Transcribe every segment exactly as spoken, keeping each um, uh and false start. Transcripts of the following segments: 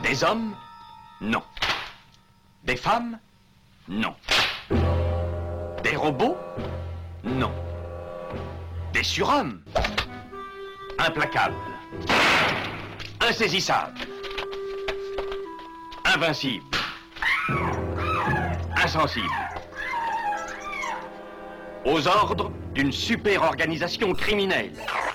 Des hommes? Non. Des femmes? Non. Des robots? Non. Des surhommes? Implacables. Insaisissables. Invincibles. Insensibles. Aux ordres d'une super organisation criminelle.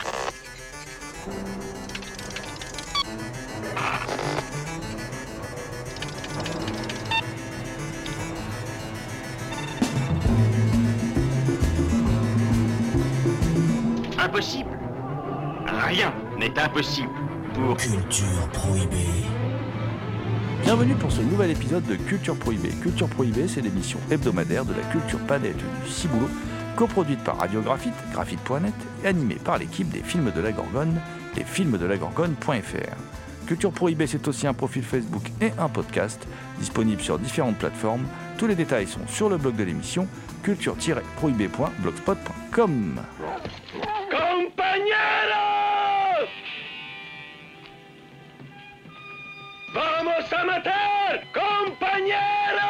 Impossible. Rien n'est impossible pour... Culture Prohibée. Bienvenue pour ce nouvel épisode de Culture Prohibée. Culture Prohibée, c'est l'émission hebdomadaire de la culture planète du Ciboulot, coproduite par Radio Graphite, graphite point net, et animée par l'équipe des Films de la Gorgone, les films de la gorgone point f r. Culture Prohibée, c'est aussi un profil Facebook et un podcast, disponible sur différentes plateformes. Tous les détails sont sur le blog de l'émission, culture tiret prohibée point blogspot point com. Compañeros! Vamos a matar! Compañeros!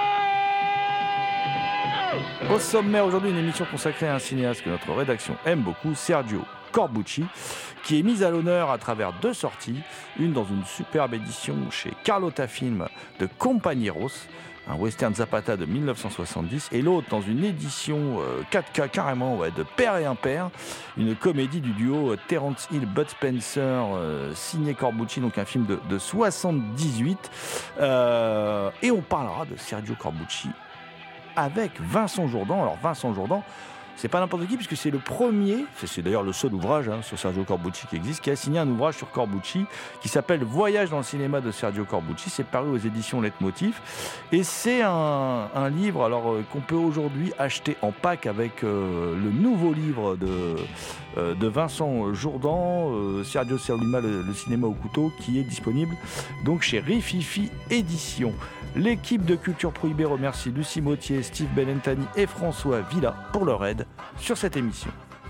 Au sommaire aujourd'hui, une émission consacrée à un cinéaste que notre rédaction aime beaucoup, Sergio Corbucci, qui est mise à l'honneur à travers deux sorties, une dans une superbe édition chez Carlotta Film de Compañeros, un western Zapata de dix-neuf cent soixante-dix, et l'autre dans une édition euh, quatre K carrément, ouais, de Père et Impair, une comédie du duo euh, Terence Hill, Bud Spencer, euh, signé Corbucci, donc un film de, de soixante-dix-huit. Euh, et on parlera de Sergio Corbucci avec Vincent Jourdan. Alors Vincent Jourdan, c'est pas n'importe qui, puisque c'est le premier, c'est, c'est d'ailleurs le seul ouvrage hein, sur Sergio Corbucci qui existe, qui a signé un ouvrage sur Corbucci qui s'appelle Voyage dans le cinéma de Sergio Corbucci. C'est paru aux éditions Leitmotiv et c'est un, un livre alors euh, qu'on peut aujourd'hui acheter en pack avec euh, le nouveau livre de, euh, de Vincent Jourdan, euh, Sergio Cerulima, le, le cinéma au couteau, qui est disponible donc chez Rififi Éditions. L'équipe de Culture Prohibée remercie Lucie Mautier, Steve Benentani et François Villa pour leur aide sur cette émission.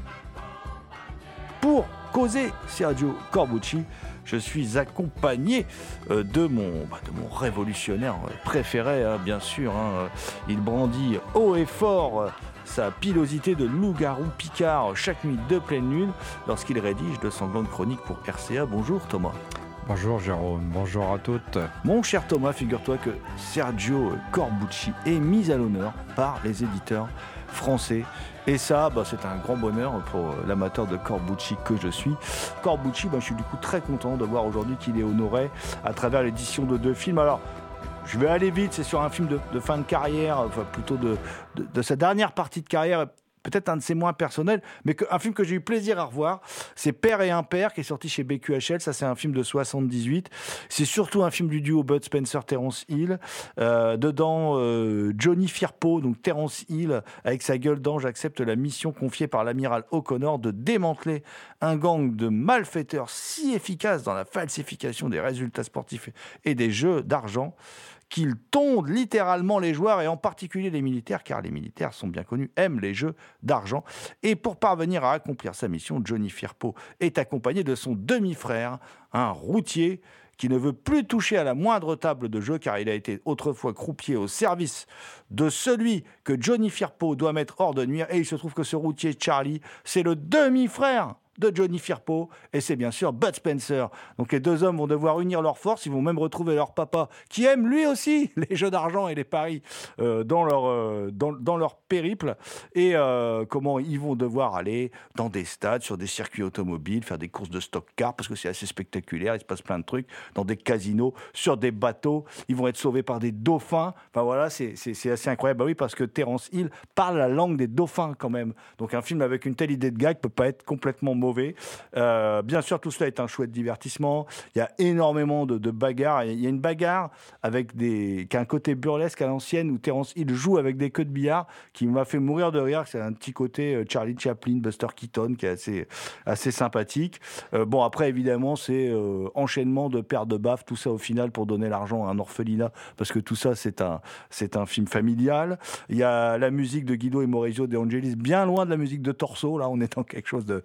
Pour causer Sergio Corbucci, je suis accompagné euh, de, mon, bah, de mon révolutionnaire préféré, hein, bien sûr. Hein. Il brandit haut et fort euh, sa pilosité de loup-garou picard chaque nuit de pleine lune lorsqu'il rédige de sanglantes chroniques pour R C A. Bonjour Thomas. Bonjour Jérôme, bonjour à toutes. Mon cher Thomas, figure-toi que Sergio Corbucci est mis à l'honneur par les éditeurs français. Et ça, bah, c'est un grand bonheur pour l'amateur de Corbucci que je suis. Corbucci, bah, je suis du coup très content de voir aujourd'hui qu'il est honoré à travers l'édition de deux films. Alors, je vais aller vite, c'est sur un film de, de fin de carrière, enfin plutôt de, de, de sa dernière partie de carrière, peut-être un de ses moins personnels, mais que, un film que j'ai eu plaisir à revoir, c'est Père et Impair, qui est sorti chez B Q H L. Ça, c'est un film de soixante-dix-huit. C'est surtout un film du duo Bud Spencer, Terence Hill. Euh, dedans, euh, Johnny Firpo, donc Terence Hill, avec sa gueule d'ange, accepte la mission confiée par l'amiral O'Connor de démanteler un gang de malfaiteurs si efficace dans la falsification des résultats sportifs et des jeux d'argent qu'ils tondent littéralement les joueurs et en particulier les militaires, car les militaires sont bien connus, aiment les jeux d'argent. Et pour parvenir à accomplir sa mission, Johnny Firpo est accompagné de son demi-frère, un routier qui ne veut plus toucher à la moindre table de jeu car il a été autrefois croupier au service de celui que Johnny Firpo doit mettre hors de nuire. Et il se trouve que ce routier, Charlie, c'est le demi-frère de Johnny Firpo, et c'est bien sûr Bud Spencer. Donc les deux hommes vont devoir unir leurs forces, ils vont même retrouver leur papa, qui aime lui aussi les jeux d'argent et les paris euh, dans, leur, euh, dans, dans leur périple, et euh, comment ils vont devoir aller dans des stades, sur des circuits automobiles, faire des courses de stock car, parce que c'est assez spectaculaire, il se passe plein de trucs, dans des casinos, sur des bateaux, ils vont être sauvés par des dauphins, enfin voilà, c'est, c'est, c'est assez incroyable. Bah oui, parce que Terence Hill parle la langue des dauphins quand même, donc un film avec une telle idée de gag peut pas être complètement mauvais. Euh, bien sûr, tout cela est un chouette divertissement. Il y a énormément de, de bagarres. Il y a une bagarre avec des, qui a un côté burlesque à l'ancienne où Terence Hill joue avec des queues de billard qui m'a fait mourir de rire. C'est un petit côté euh, Charlie Chaplin, Buster Keaton qui est assez, assez sympathique. Euh, bon, après, évidemment, c'est euh, enchaînement de paires de baffes, tout ça au final pour donner l'argent à un orphelinat parce que tout ça, c'est un, c'est un film familial. Il y a la musique de Guido et Maurizio De Angelis, bien loin de la musique de Torso. Là, on est dans quelque chose de, de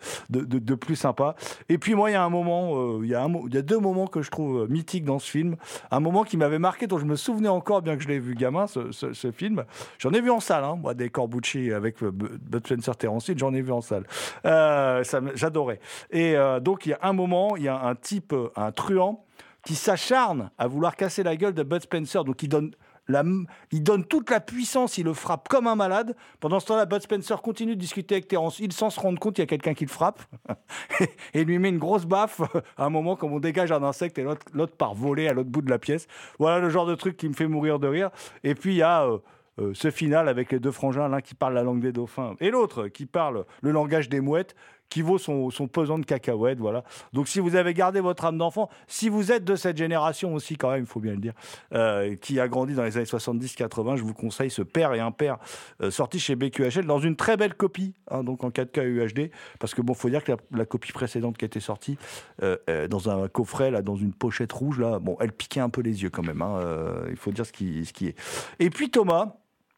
de, de plus sympa. Et puis moi, il y a un moment, euh, il y a un, il y a deux moments que je trouve mythiques dans ce film. Un moment qui m'avait marqué, dont je me souvenais encore, bien que je l'ai vu gamin, ce, ce, ce film. J'en ai vu en salle, hein, moi, des Corbucci avec euh, Bud Spencer, Terence Hill, j'en ai vu en salle. Euh, ça, j'adorais. Et euh, donc, il y a un moment, il y a un type, un truand, qui s'acharne à vouloir casser la gueule de Bud Spencer. Donc, il donne... La, il donne toute la puissance, il le frappe comme un malade. Pendant ce temps-là, Bud Spencer continue de discuter avec Terence Hill sans se rendre compte qu'il y a quelqu'un qui le frappe et lui met une grosse baffe à un moment comme on dégage un insecte et l'autre, l'autre part voler à l'autre bout de la pièce. Voilà le genre de truc qui me fait mourir de rire. Et puis il y a euh, euh, ce final avec les deux frangins, l'un qui parle la langue des dauphins et l'autre qui parle le langage des mouettes, qui vaut son, son pesant de cacahuètes, voilà. Donc si vous avez gardé votre âme d'enfant, si vous êtes de cette génération aussi quand même, il faut bien le dire, euh, qui a grandi dans les années soixante-dix quatre-vingts, je vous conseille ce Père et Impair, euh, sorti chez B Q H L dans une très belle copie, hein, donc en quatre K U H D, parce que bon, faut dire que la, la copie précédente qui était sortie, euh, euh, dans un coffret, là, dans une pochette rouge, là, bon, elle piquait un peu les yeux quand même, hein, euh, il faut dire ce qui, ce qui est. Et puis Thomas,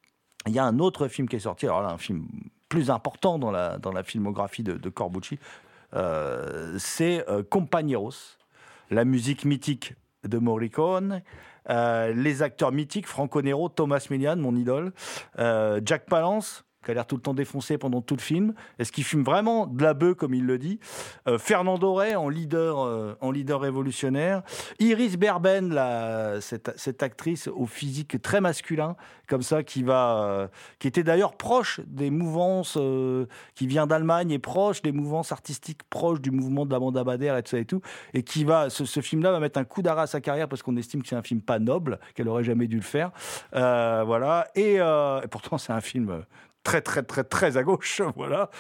il y a un autre film qui est sorti, alors là, un film plus important dans la, dans la filmographie de, de Corbucci, euh, c'est euh, Compañeros, la musique mythique de Morricone, euh, les acteurs mythiques, Franco Nero, Thomas Milian, mon idole, euh, Jack Palance, qui a l'air tout le temps défoncé pendant tout le film. Est-ce qu'il fume vraiment de la bœuf, comme il le dit? euh, Fernando Rey en leader, euh, en leader révolutionnaire. Iris Berben, la, cette, cette actrice au physique très masculin, comme ça, qui, va, euh, qui était d'ailleurs proche des mouvances, euh, qui vient d'Allemagne, et proche des mouvances artistiques, proche du mouvement de la bande Abadère et tout ça et tout. Et qui va, ce, ce film-là va mettre un coup d'arrêt à sa carrière parce qu'on estime que c'est un film pas noble, qu'elle aurait jamais dû le faire. Euh, voilà. Et, euh, et pourtant, c'est un film très très très très à gauche, voilà.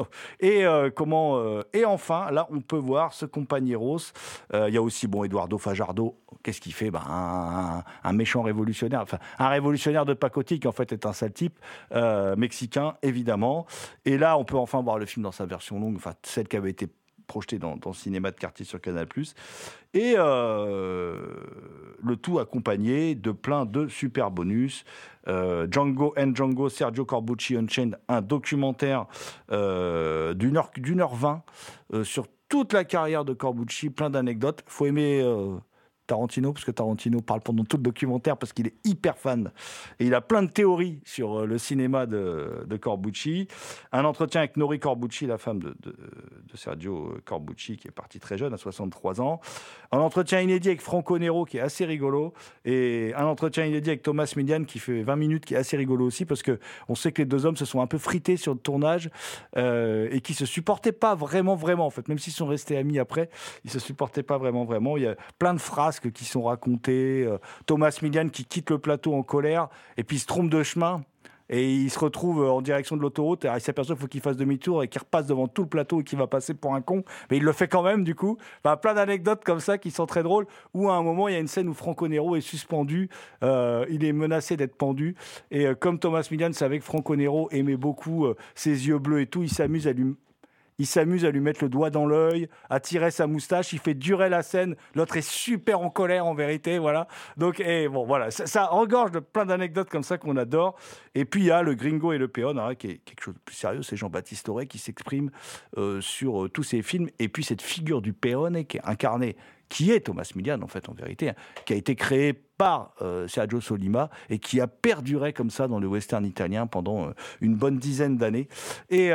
Et euh, comment euh, et enfin là on peut voir ce Compañeros. Il euh, y a aussi bon Eduardo Fajardo. Qu'est-ce qu'il fait? Ben un, un, un méchant révolutionnaire, enfin un révolutionnaire de pacotille qui en fait est un sale type, euh, mexicain évidemment. Et là on peut enfin voir le film dans sa version longue, enfin celle qui avait été projeté dans, dans le cinéma de quartier sur Canal plus, et euh, le tout accompagné de plein de super bonus. Euh, Django and Django, Sergio Corbucci Unchained, un documentaire euh, d'une heure, d'une heure vingt euh, sur toute la carrière de Corbucci, plein d'anecdotes. Il faut aimer euh, Tarantino, parce que Tarantino parle pendant tout le documentaire, parce qu'il est hyper fan. Et il a plein de théories sur le cinéma de, de Corbucci. Un entretien avec Nori Corbucci, la femme de, de, de Sergio Corbucci, qui est partie très jeune, à soixante-trois ans. Un entretien inédit avec Franco Nero, qui est assez rigolo. Et un entretien inédit avec Thomas Milian, qui fait vingt minutes, qui est assez rigolo aussi, parce qu'on sait que les deux hommes se sont un peu frités sur le tournage, euh, et qui se supportaient pas vraiment, vraiment, en fait. Même s'ils sont restés amis après, ils se supportaient pas vraiment, vraiment. Il y a plein de phrases qui sont racontés, euh, Thomas Milian qui quitte le plateau en colère et puis il se trompe de chemin et il se retrouve en direction de l'autoroute et il s'aperçoit qu'il faut qu'il fasse demi-tour et qu'il repasse devant tout le plateau et qu'il va passer pour un con, mais il le fait quand même du coup. Enfin, plein d'anecdotes comme ça qui sont très drôles, où à un moment il y a une scène où Franco Nero est suspendu, euh, il est menacé d'être pendu, et euh, comme Thomas Milian savait que Franco Nero aimait beaucoup euh, ses yeux bleus et tout, il s'amuse à lui Il s'amuse à lui mettre le doigt dans l'œil, à tirer sa moustache, il fait durer la scène. L'autre est super en colère en vérité, voilà. Donc, et bon, voilà, ça, ça regorge de plein d'anecdotes comme ça qu'on adore. Et puis il y a le Gringo et le Péon, hein, qui est quelque chose de plus sérieux. C'est Jean-Baptiste Aurey qui s'exprime euh, sur euh, tous ces films. Et puis cette figure du Péon qui est incarnée, qui est Thomas Milian en fait en vérité, hein, qui a été créé par euh, Sergio Solima et qui a perduré comme ça dans le western italien pendant euh, une bonne dizaine d'années. Et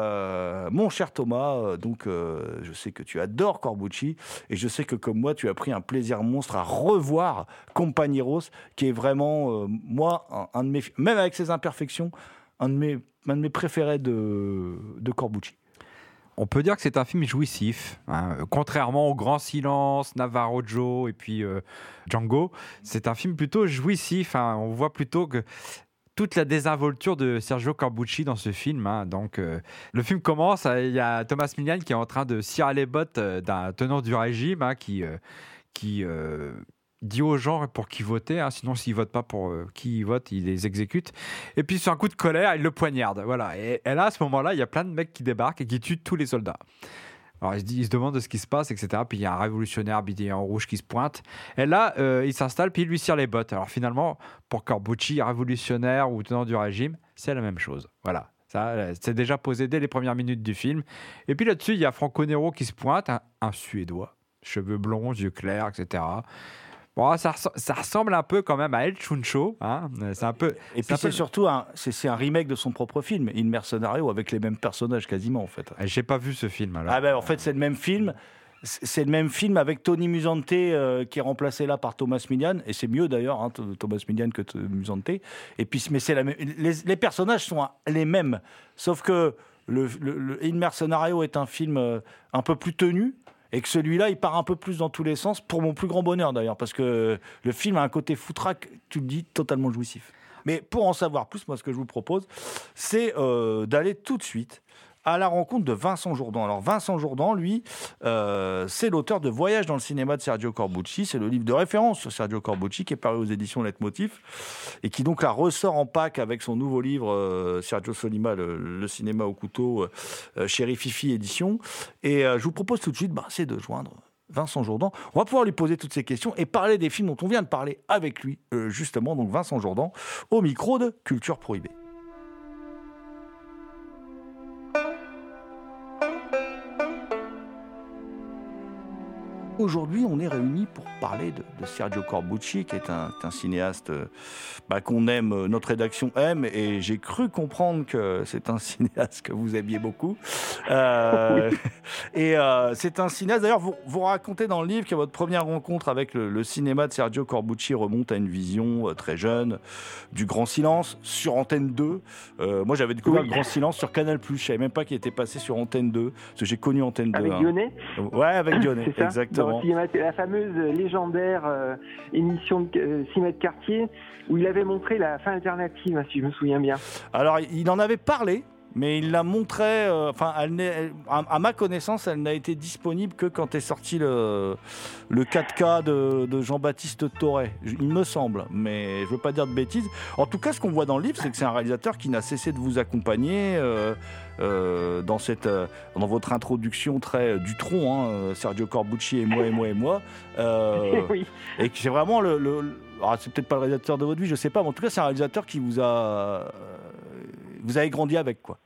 euh, mon cher Thomas, euh, donc euh, je sais que tu adores Corbucci et je sais que comme moi tu as pris un plaisir monstre à revoir Compañeros, qui est vraiment euh, moi un, un de mes, même avec ses imperfections, un de mes, un de mes préférés de, de Corbucci. On peut dire que c'est un film jouissif, hein. Contrairement au Grand Silence, Navarro Joe et puis euh, Django, c'est un film plutôt jouissif, hein. On voit plutôt que toute la désinvolture de Sergio Corbucci dans ce film, hein. Donc euh, le film commence, il y a Thomas Milian qui est en train de cirer les bottes d'un tenant du régime, hein, qui, euh, qui euh, dit aux gens pour qui voter, hein, sinon s'ils votent pas pour euh, qui ils votent, ils les exécutent. Et puis sur un coup de colère, il le poignarde. Voilà. Et, et là, à ce moment-là, il y a plein de mecs qui débarquent et qui tuent tous les soldats. Alors ils se, disent, ils se demandent de ce qui se passe, et cetera. Puis il y a un révolutionnaire habillé en rouge qui se pointe. Et là, euh, il s'installe, puis il lui cire les bottes. Alors finalement, pour Corbucci, révolutionnaire ou tenant du régime, c'est la même chose. Voilà. Ça, c'est déjà posé dès les premières minutes du film. Et puis là-dessus, il y a Franco Nero qui se pointe, un, un Suédois, cheveux blonds, yeux clairs, et cetera. Bon, ça, ça ressemble un peu quand même à El Chuncho. Hein. C'est un peu. Et puis c'est peu... surtout un, c'est, c'est un remake de son propre film, Il Mercenario, avec les mêmes personnages quasiment en fait. J'ai pas vu ce film alors. Ah ben en fait c'est le même film. C'est le même film avec Tony Musante euh, qui est remplacé là par Thomas Milian, et c'est mieux d'ailleurs hein, Thomas Milian que Musante. Et puis mais c'est la même, les, les personnages sont les mêmes, sauf que le, le, le Il Mercenario est un film euh, un peu plus tenu. Et que celui-là, il part un peu plus dans tous les sens, pour mon plus grand bonheur d'ailleurs, parce que le film a un côté foutraque, tu le dis, totalement jouissif. Mais pour en savoir plus, moi, ce que je vous propose, c'est euh, d'aller tout de suite à la rencontre de Vincent Jourdan. Alors Vincent Jourdan, lui, euh, c'est l'auteur de Voyage dans le cinéma de Sergio Corbucci. C'est le livre de référence sur Sergio Corbucci qui est paru aux éditions Leitmotiv et qui donc la ressort en pack avec son nouveau livre euh, Sergio Solima, le, le cinéma au couteau, euh, Chéri Fifi édition. Et euh, je vous propose tout de suite, bah, c'est de joindre Vincent Jourdan. On va pouvoir lui poser toutes ces questions et parler des films dont on vient de parler avec lui, euh, justement. Donc Vincent Jourdan au micro de Culture Prohibée. Aujourd'hui, on est réunis pour parler de, de Sergio Corbucci, qui est un, un cinéaste bah, qu'on aime, notre rédaction aime, et j'ai cru comprendre que c'est un cinéaste que vous aimiez beaucoup. Euh, et euh, c'est un cinéaste, d'ailleurs, vous, vous racontez dans le livre que votre première rencontre avec le, le cinéma de Sergio Corbucci remonte à une vision euh, très jeune du Grand Silence sur Antenne deux. Euh, moi, j'avais découvert oui. le Grand Silence sur Canal plus, je ne savais même pas qu'il était passé sur Antenne deux, parce que j'ai connu Antenne deux. Avec hein. Dionnet Ouais, avec Dionnet, exactement. Cinéma, la fameuse légendaire euh, émission de euh, cinéma de quartier où il avait montré la fin alternative, si je me souviens bien. Alors, il en avait parlé, mais il la montrait, enfin, euh, elle, elle, à, à ma connaissance, elle n'a été disponible que quand est sorti le, le quatre K de, de Jean-Baptiste Torret, il me semble, mais je ne veux pas dire de bêtises. En tout cas, ce qu'on voit dans le livre, c'est que c'est un réalisateur qui n'a cessé de vous accompagner euh, euh, dans, cette, euh, dans votre introduction très euh, du tronc, hein, Sergio Corbucci et moi, et moi, et moi. Euh, oui. Et que c'est vraiment le... le, le alors, c'est peut-être pas le réalisateur de votre vie, je ne sais pas, mais en tout cas, c'est un réalisateur qui vous a... Euh, vous avez grandi avec, quoi.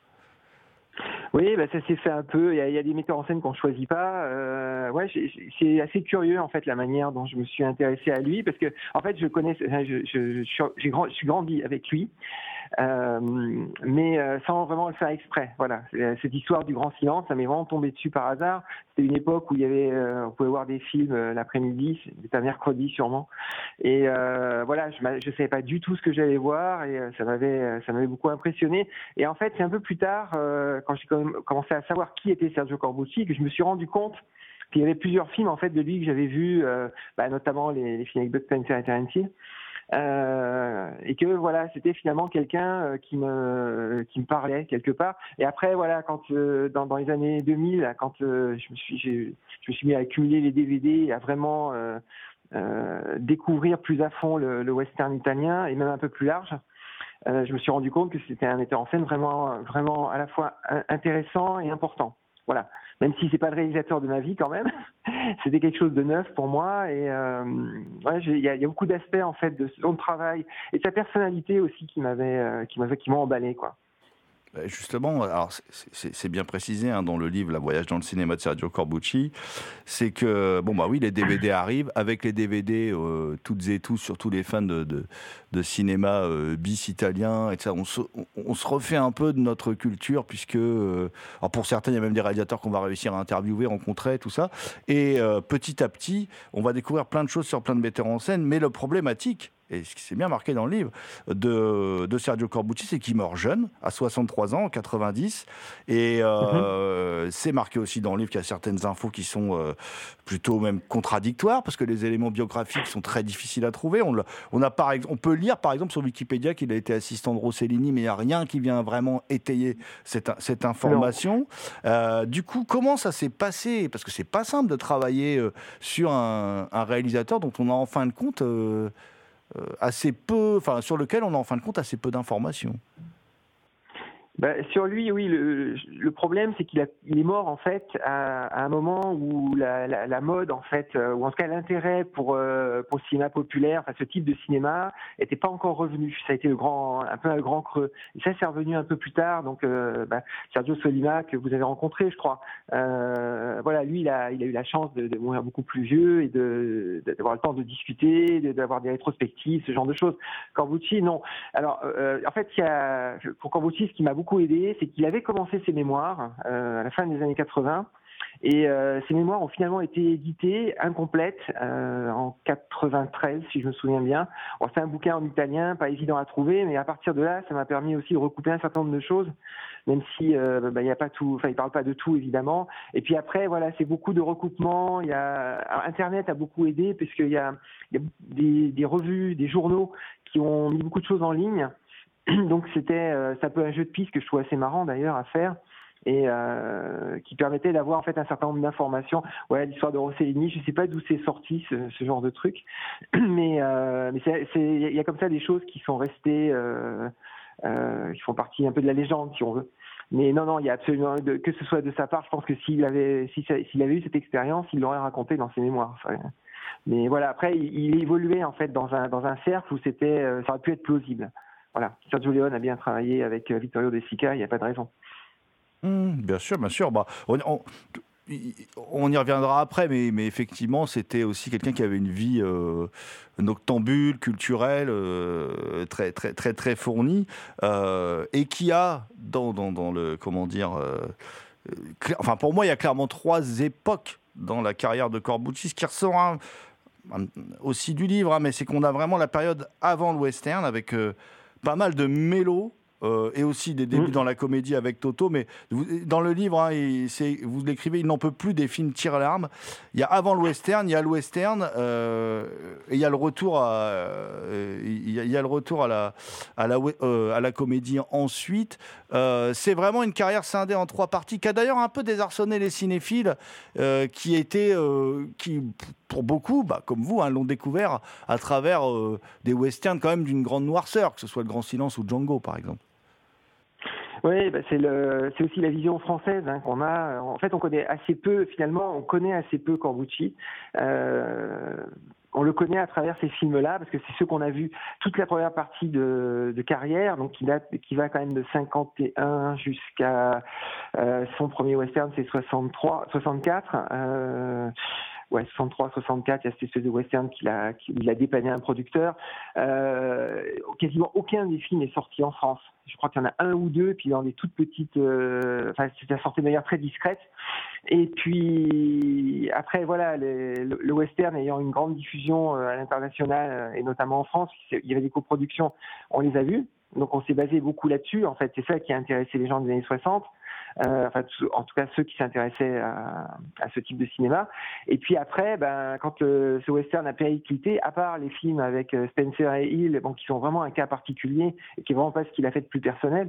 Oui, bah ça s'est fait un peu. Il y a, il y a des metteurs en scène qu'on ne choisit pas. Euh, ouais, j'ai, c'est assez curieux en fait la manière dont je me suis intéressé à lui, parce que en fait je connais, je, je, je, j'ai grand, je suis grandi avec lui, euh, mais euh, sans vraiment le faire exprès. Voilà, cette histoire du Grand Silence, ça m'est vraiment tombé dessus par hasard. C'était une époque où il y avait, euh, on pouvait voir des films euh, l'après-midi, c'était un mercredi sûrement, et euh, voilà, je ne savais pas du tout ce que j'allais voir, et euh, ça m'avait, ça m'avait beaucoup impressionné. Et en fait, c'est un peu plus tard, euh, quand j'ai commencé à savoir qui était Sergio Corbucci, que je me suis rendu compte qu'il y avait plusieurs films en fait de lui que j'avais vus, euh, bah, notamment les, les films avec Bud Spencer et Tarantino, euh, et que voilà, c'était finalement quelqu'un euh, qui me qui me parlait quelque part. Et après voilà, quand euh, dans, dans les années deux mille, quand euh, je me suis j'ai, je me suis mis à accumuler les D V D et à vraiment euh, euh, découvrir plus à fond le, le western italien et même un peu plus large. Euh, je me suis rendu compte que c'était un metteur en scène vraiment, vraiment à la fois intéressant et important. Voilà. Même si c'est pas le réalisateur de ma vie quand même, c'était quelque chose de neuf pour moi. Et euh, ouais, il y, y a beaucoup d'aspects en fait de son travail et de sa personnalité aussi qui m'avait, euh, qui m'avait, qui m'ont emballé, quoi. Justement, alors c'est, c'est bien précisé hein, dans le livre La Voyage dans le cinéma de Sergio Corbucci, c'est que, bon bah oui, les D V D arrivent, avec les D V D, euh, toutes et tous, surtout les fans de, de, de cinéma euh, bis italien, et ça, on, se, on, on se refait un peu de notre culture, puisque, euh, alors pour certains, il y a même des réalisateurs qu'on va réussir à interviewer, rencontrer, tout ça, et euh, petit à petit, on va découvrir plein de choses sur plein de metteurs en scène, mais le problématique, et ce qui s'est bien marqué dans le livre de, de Sergio Corbucci, c'est qu'il meurt jeune, à soixante-trois ans, en quatre-vingt-dix. Et euh, mm-hmm. c'est marqué aussi dans le livre qu'il y a certaines infos qui sont euh, plutôt même contradictoires, parce que les éléments biographiques sont très difficiles à trouver. On, on, a par exemple, on peut lire, par exemple, sur Wikipédia qu'il a été assistant de Rossellini, mais il n'y a rien qui vient vraiment étayer cette, cette information. Euh, du coup, comment ça s'est passé ? Parce que c'est pas simple de travailler euh, sur un, un réalisateur dont on a en fin de compte... Euh, assez peu, enfin sur lequel on a en fin de compte assez peu d'informations. Bah, sur lui, oui, le, le problème, c'est qu'il a, il est mort en fait à, à un moment où la, la, la mode, en fait, euh, ou en tout cas l'intérêt pour euh, pour le cinéma populaire, enfin ce type de cinéma, était pas encore revenu. Ça a été le grand, un peu un grand creux. Et ça, c'est revenu un peu plus tard. Donc, euh, bah, Sergio Solima que vous avez rencontré, je crois. Euh, voilà, lui, il a, il a eu la chance de, de mourir beaucoup plus vieux et de, d'avoir le temps de discuter, de, d'avoir des rétrospectives, ce genre de choses. Corbucci, non. Alors, euh, en fait, il y a, pour Corbucci, ce qui m'a beaucoup aidé, c'est qu'il avait commencé ses mémoires euh, à la fin des années quatre-vingts et euh, ces mémoires ont finalement été éditées incomplètes euh, en quatre-vingt-treize, si je me souviens bien. Bon, c'est un bouquin en italien, pas évident à trouver, mais à partir de là, ça m'a permis aussi de recouper un certain nombre de choses, même si euh, bah, il y a pas tout, enfin il parle pas de tout évidemment. Et puis après, voilà, c'est beaucoup de recoupements. Il y a alors, Internet a beaucoup aidé puisqu'il y a, il y a des, des revues, des journaux qui ont mis beaucoup de choses en ligne. Donc c'était euh, c'est un peu un jeu de piste que je trouve assez marrant d'ailleurs à faire et euh, qui permettait d'avoir en fait un certain nombre d'informations. Ouais, l'histoire de Rossellini, je sais pas d'où c'est sorti ce, ce genre de truc, mais euh, mais c'est c'est il y a comme ça des choses qui sont restées, euh, euh, qui font partie un peu de la légende si on veut. Mais non non, il y a absolument de, que ce soit de sa part, je pense que s'il avait si ça, s'il avait eu cette expérience, il l'aurait raconté dans ses mémoires. Enfin, mais voilà, après il, il évoluait en fait dans un dans un cercle où c'était euh, ça aurait pu être plausible. Voilà, Sergio Leone a bien travaillé avec Vittorio De Sica, il n'y a pas de raison. Mmh, bien sûr, bien sûr. Bah, on, on, on y reviendra après, mais, mais effectivement, c'était aussi quelqu'un qui avait une vie euh, noctambule, culturelle, euh, très, très, très, très fournie, euh, et qui a, dans, dans, dans le, comment dire, euh, clair, enfin, pour moi, il y a clairement trois époques dans la carrière de Corbucci, ce qui ressort hein, aussi du livre, hein, mais c'est qu'on a vraiment la période avant le western, avec... Euh, pas mal de mélos euh, et aussi des débuts mmh. dans la comédie avec Toto. Mais vous, dans le livre, hein, il, c'est, vous l'écrivez, il n'en peut plus des films tire-larme. Il y a avant le western, il y a le western euh, et il y a le retour à, euh, il, y a, il y a le retour à la, à la, euh, à la comédie ensuite. Euh, c'est vraiment une carrière scindée en trois parties qui a d'ailleurs un peu désarçonné les cinéphiles euh, qui étaient, euh, qui pour beaucoup, bah, comme vous, hein, l'ont découvert à travers euh, des westerns quand même d'une grande noirceur, que ce soit Le Grand Silence ou Django par exemple. Oui, bah c'est, le, c'est aussi la vision française hein, qu'on a. En fait, on connaît assez peu, finalement, on connaît assez peu Corbucci. Euh, on le connaît à travers ces films-là, parce que c'est ceux qu'on a vus toute la première partie de, de carrière, donc qui, date, qui va quand même de cinquante et un jusqu'à euh, son premier western, c'est soixante-trois, soixante-quatre. Euh, Ouais, soixante-trois, soixante-quatre, il y a cette espèce de western qu'il a, qu'il a dépanné un producteur. Euh, quasiment aucun des films est sorti en France. Je crois qu'il y en a un ou deux, puis dans des toutes petites... Euh, enfin, c'était sorti de manière très discrète. Et puis, après, voilà, les, le, le western ayant une grande diffusion à l'international, et notamment en France, il y avait des coproductions, on les a vues. Donc, on s'est basé beaucoup là-dessus. En fait, c'est ça qui a intéressé les gens des années soixante. Euh, enfin, en tout cas ceux qui s'intéressaient à, à ce type de cinéma. Et puis après, ben, quand euh, ce western a périclité, à part les films avec euh, Spencer et Hill, bon, qui sont vraiment un cas particulier et qui est vraiment pas ce qu'il a fait de plus personnel,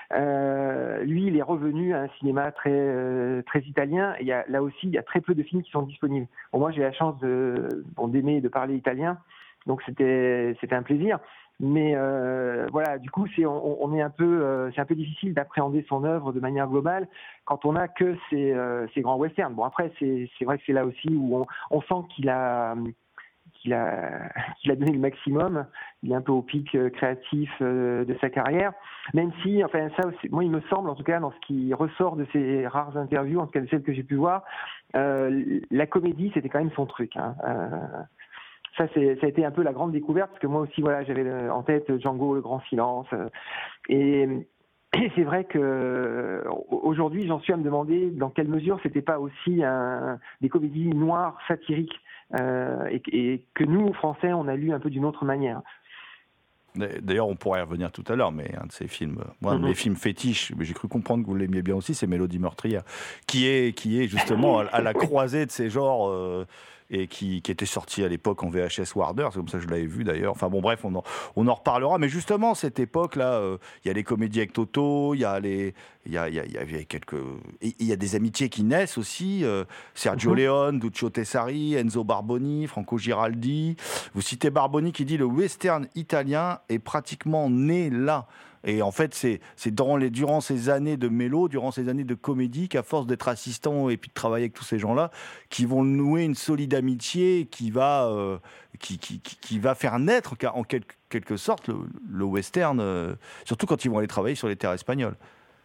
euh, lui, il est revenu à un cinéma très euh, très italien. Et il y a, là aussi, il y a très peu de films qui sont disponibles. Bon, moi, j'ai la chance de, bon, d'aimer et de parler italien, donc c'était c'était un plaisir. Mais euh, voilà, du coup, c'est on, on est un peu, euh, c'est un peu difficile d'appréhender son œuvre de manière globale quand on n'a que ces, euh, ces grands westerns. Bon, après, c'est, c'est vrai que c'est là aussi où on, on sent qu'il a, qu'il a, qu'il a donné le maximum. Il est un peu au pic euh, créatif euh, de sa carrière. Même si, enfin, ça, aussi, moi, il me semble, en tout cas, dans ce qui ressort de ces rares interviews, en tout cas de celles que j'ai pu voir, euh, la comédie, c'était quand même son truc. Hein. Euh, Ça, c'est, ça a été un peu la grande découverte, parce que moi aussi, voilà, j'avais en tête Django, Le Grand Silence. Et, et c'est vrai que aujourd'hui, j'en suis à me demander dans quelle mesure c'était pas aussi un, des comédies noires satiriques, euh, et, et que nous, Français, on a lu un peu d'une autre manière. D'ailleurs, on pourrait y revenir tout à l'heure, mais un de ces films, moi, un de mes films fétiches, mais j'ai cru comprendre que vous l'aimiez bien aussi, c'est Mélodie meurtrière, qui est, qui est justement à, à la croisée de ces genres. Euh, et qui, qui était sorti à l'époque en V H S Warder, c'est comme ça que je l'avais vu d'ailleurs. Enfin bon, bref, on en, on en reparlera. Mais justement, cette époque-là, il euh, y a les comédies avec Toto, il y a les, il y a, il y a, il y avait quelques, il y a des amitiés qui naissent aussi. Euh, Sergio mm-hmm. Leone, Duccio Tessari, Enzo Barboni, Franco Giraldi. Vous citez Barboni qui dit le western italien est pratiquement né là. Et en fait, c'est, c'est durant, les, durant ces années de mélo, durant ces années de comédie, qu'à force d'être assistant et puis de travailler avec tous ces gens-là, qui vont nouer une solide amitié qui va, euh, qui, qui, qui, qui va faire naître, en quelque, quelque sorte, le, le western, euh, surtout quand ils vont aller travailler sur les terres espagnoles.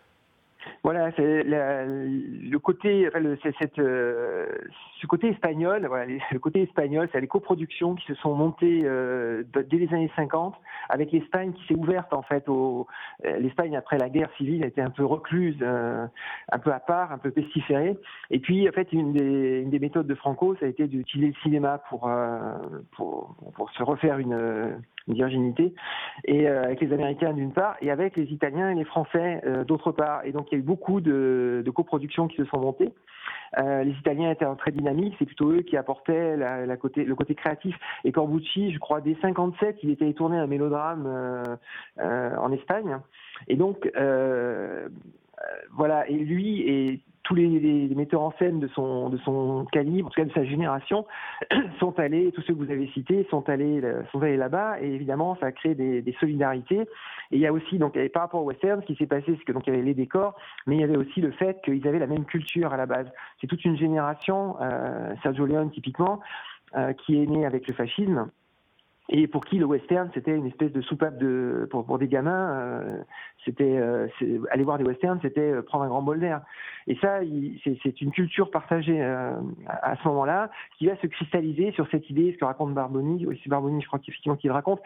Voilà, c'est la, le côté, enfin le, c'est cette, euh, ce côté espagnol, voilà, le côté espagnol, c'est les coproductions qui se sont montées euh, dès les années cinquante, avec l'Espagne qui s'est ouverte en fait au, l'Espagne après la guerre civile a été un peu recluse, euh, un peu à part, un peu pestiférée. Et puis en fait une des, une des méthodes de Franco, ça a été d'utiliser le cinéma pour euh, pour, pour se refaire une, une virginité, et euh, avec les Américains d'une part, et avec les Italiens et les Français euh, d'autre part. Et donc il y a eu beaucoup de, de coproductions qui se sont montées. Euh, les Italiens étaient très dynamiques, c'est plutôt eux qui apportaient la, la côté, le côté créatif. Et Corbucci, je crois, dès cinquante-sept, il était allé tourner un mélodrame euh, euh, en Espagne. Et donc, euh, voilà, et lui et tous les, les metteurs en scène de son, de son calibre, en tout cas de sa génération, sont allés, tous ceux que vous avez cités, sont allés, sont allés là-bas, et évidemment, ça a créé des, des solidarités. Et il y a aussi, donc, par rapport au western, ce qui s'est passé, c'est que donc il y avait les décors, mais il y avait aussi le fait qu'ils avaient la même culture à la base. C'est toute une génération, euh, Sergio Leone typiquement, euh, qui est né avec le fascisme. Et pour qui le western c'était une espèce de soupape de pour, pour des gamins, euh, c'était euh, c'est, aller voir des westerns, c'était euh, prendre un grand bol d'air. Et ça, il, c'est, c'est une culture partagée euh, à, à ce moment-là, qui va se cristalliser sur cette idée, ce que raconte Barboni. Oui, c'est Barboni, je crois qu'effectivement qu'il raconte.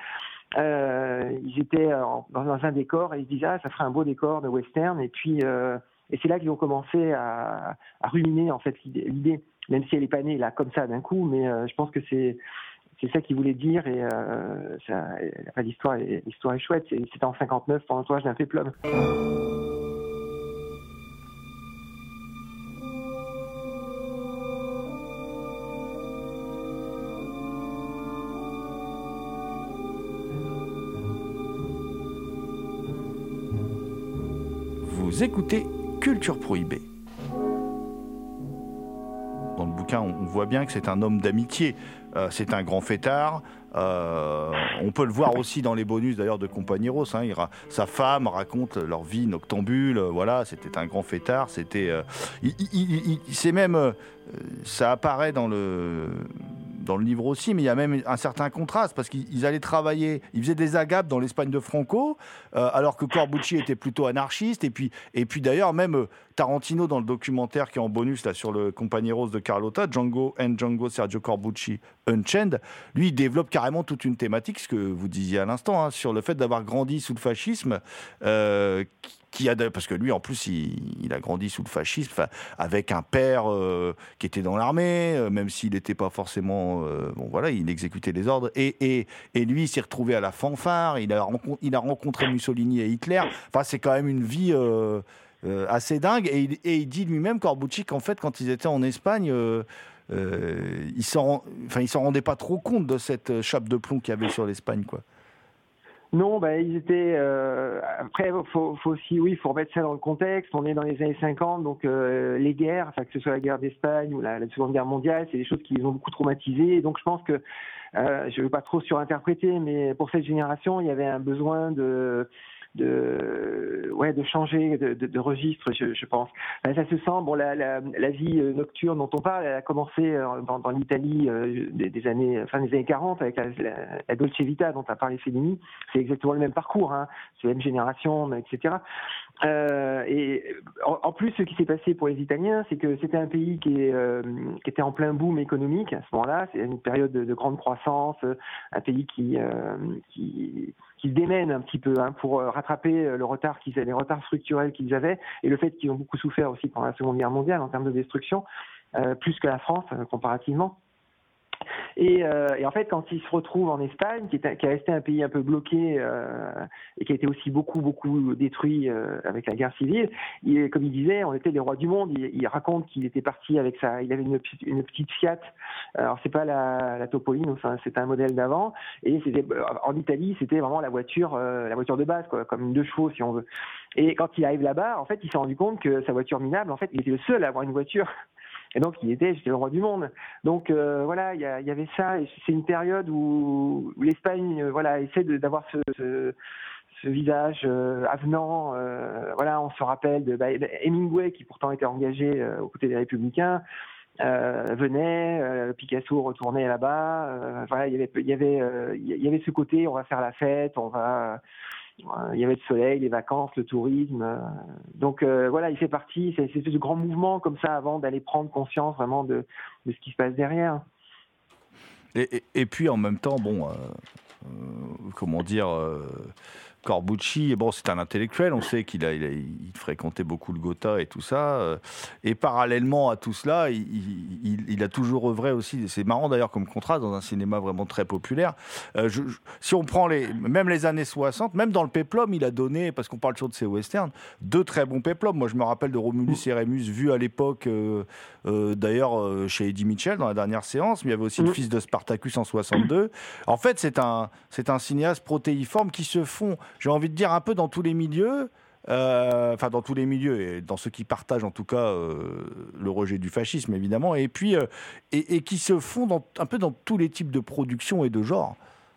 Euh, ils étaient en, dans un décor et ils se disaient ah, ça ferait un beau décor de western. Et puis euh, et c'est là qu'ils ont commencé à, à ruminer en fait l'idée, l'idée, même si elle est pas née là comme ça d'un coup, mais euh, je pense que c'est C'est ça qu'il voulait dire, et euh, ça, enfin, l'histoire, est, l'histoire est chouette. C'est, c'était en cinquante-neuf, pendant le tournage d'un péplum. Vous écoutez Culture Prohibée. Dans le bouquin, on voit bien que c'est un homme d'amitié. Euh, c'est un grand fêtard. Euh, on peut le voir aussi dans les bonus d'ailleurs de Compañeros. Hein, il ra- sa femme raconte leur vie noctambule. Euh, voilà, c'était un grand fêtard. C'était, euh, il, il, il, il, c'est même, euh, ça apparaît dans le dans le livre aussi, mais il y a même un certain contraste parce qu'ils allaient travailler, ils faisaient des agapes dans l'Espagne de Franco, euh, alors que Corbucci était plutôt anarchiste. Et puis, et puis d'ailleurs même euh, Tarantino dans le documentaire qui est en bonus là sur le Compañeros de Carlotta, Django and Django Sergio Corbucci Unchained, lui il développe carrément toute une thématique, ce que vous disiez à l'instant, hein, sur le fait d'avoir grandi sous le fascisme, euh, qui a, parce que lui en plus il, il a grandi sous le fascisme avec un père euh, qui était dans l'armée, euh, même s'il n'était pas forcément euh, bon voilà, il exécutait les ordres, et, et, et lui il s'est retrouvé à la fanfare, il a, rencontré, il a rencontré Mussolini et Hitler. Enfin c'est quand même une vie euh, euh, assez dingue, et il, et il dit lui-même, Corbucci, qu'en fait quand ils étaient en Espagne euh, euh, il s'en, enfin il s'en rendait pas trop compte de cette chape de plomb qu'il y avait sur l'Espagne, quoi. Non, bah, ils étaient. Euh, après, faut, faut aussi, oui, faut remettre ça dans le contexte. On est dans les années cinquante, donc euh, les guerres, enfin que ce soit la guerre d'Espagne ou la, la Seconde Guerre mondiale, c'est des choses qui les ont beaucoup traumatisés. Et donc, je pense que euh, je ne veux pas trop surinterpréter, mais pour cette génération, il y avait un besoin de de ouais de changer de, de, de registre, je, je pense. Ben, ça se sent. Bon, la, la, la vie nocturne dont on parle, elle a commencé dans, dans l'Italie euh, des, des années fin des années quarante avec la, la, la Dolce Vita dont a parlé Fellini. C'est exactement le même parcours, hein. C'est la même génération, et cetera. Euh, et en, en plus, ce qui s'est passé pour les Italiens, c'est que c'était un pays qui, est, euh, qui était en plein boom économique à ce moment-là. C'est une période de, de grande croissance, un pays qui, euh, qui, qui se démène un petit peu, hein, pour rattraper le retard qu'ils avaient, les retards structurels qu'ils avaient, et le fait qu'ils ont beaucoup souffert aussi pendant la Seconde Guerre mondiale en termes de destruction, euh, plus que la France euh, comparativement. Et, euh, et en fait, quand ils se retrouvent en Espagne, qui est, qui est resté un pays un peu bloqué euh, et qui a été aussi beaucoup, beaucoup détruit euh, avec la guerre civile, il, comme il disait, on était les rois du monde. Il, il raconte qu'il était parti avec ça. Il avait une, une petite Fiat. Alors c'est pas la, la Topolino, enfin, c'était un modèle d'avant. Et c'était en Italie, c'était vraiment la voiture, euh, la voiture de base, quoi, comme une deux chevaux si on veut. Et quand il arrive là-bas, en fait, il s'est rendu compte que sa voiture minable, en fait, il était le seul à avoir une voiture. Et donc, il était, j'étais le roi du monde. Donc, euh, voilà, il y, y avait ça. Et c'est une période où, où l'Espagne, euh, voilà, essaie de, d'avoir ce, ce, ce visage euh, avenant. Euh, voilà, on se rappelle de bah, Hemingway qui pourtant était engagé euh, aux côtés des Républicains. Euh, venait, euh, Picasso retournait là-bas. Euh, voilà, il y avait, il y avait, euh, il y avait ce côté, on va faire la fête, on va. Euh, il y avait le soleil, les vacances, le tourisme. Euh, donc euh, voilà, il fait partie. C'est, c'est ce grand mouvement comme ça avant d'aller prendre conscience vraiment de, de ce qui se passe derrière. Et, et, et puis en même temps, bon, euh, euh, comment dire. Euh... Corbucci, bon, c'est un intellectuel, on sait qu'il a, il a, il fréquentait beaucoup le Gotha et tout ça. Et parallèlement à tout cela, il, il, il a toujours œuvré aussi. C'est marrant d'ailleurs comme contraste dans un cinéma vraiment très populaire. Euh, je, je, si on prend les, même les années soixante, même dans le péplum, il a donné, parce qu'on parle toujours de ses westerns, deux très bons péplums. Moi, je me rappelle de Romulus et Rémus, vu à l'époque, euh, euh, d'ailleurs, euh, chez Eddie Mitchell dans la dernière séance. Mais il y avait aussi Le Fils de Spartacus en soixante-deux. En fait, c'est un, c'est un cinéaste protéiforme qui se fond, j'ai envie de dire, un peu dans tous les milieux, euh, enfin dans tous les milieux, et dans ceux qui partagent en tout cas euh, le rejet du fascisme évidemment, et puis euh, et, et qui se font dans, un peu dans tous les types de production et de genres.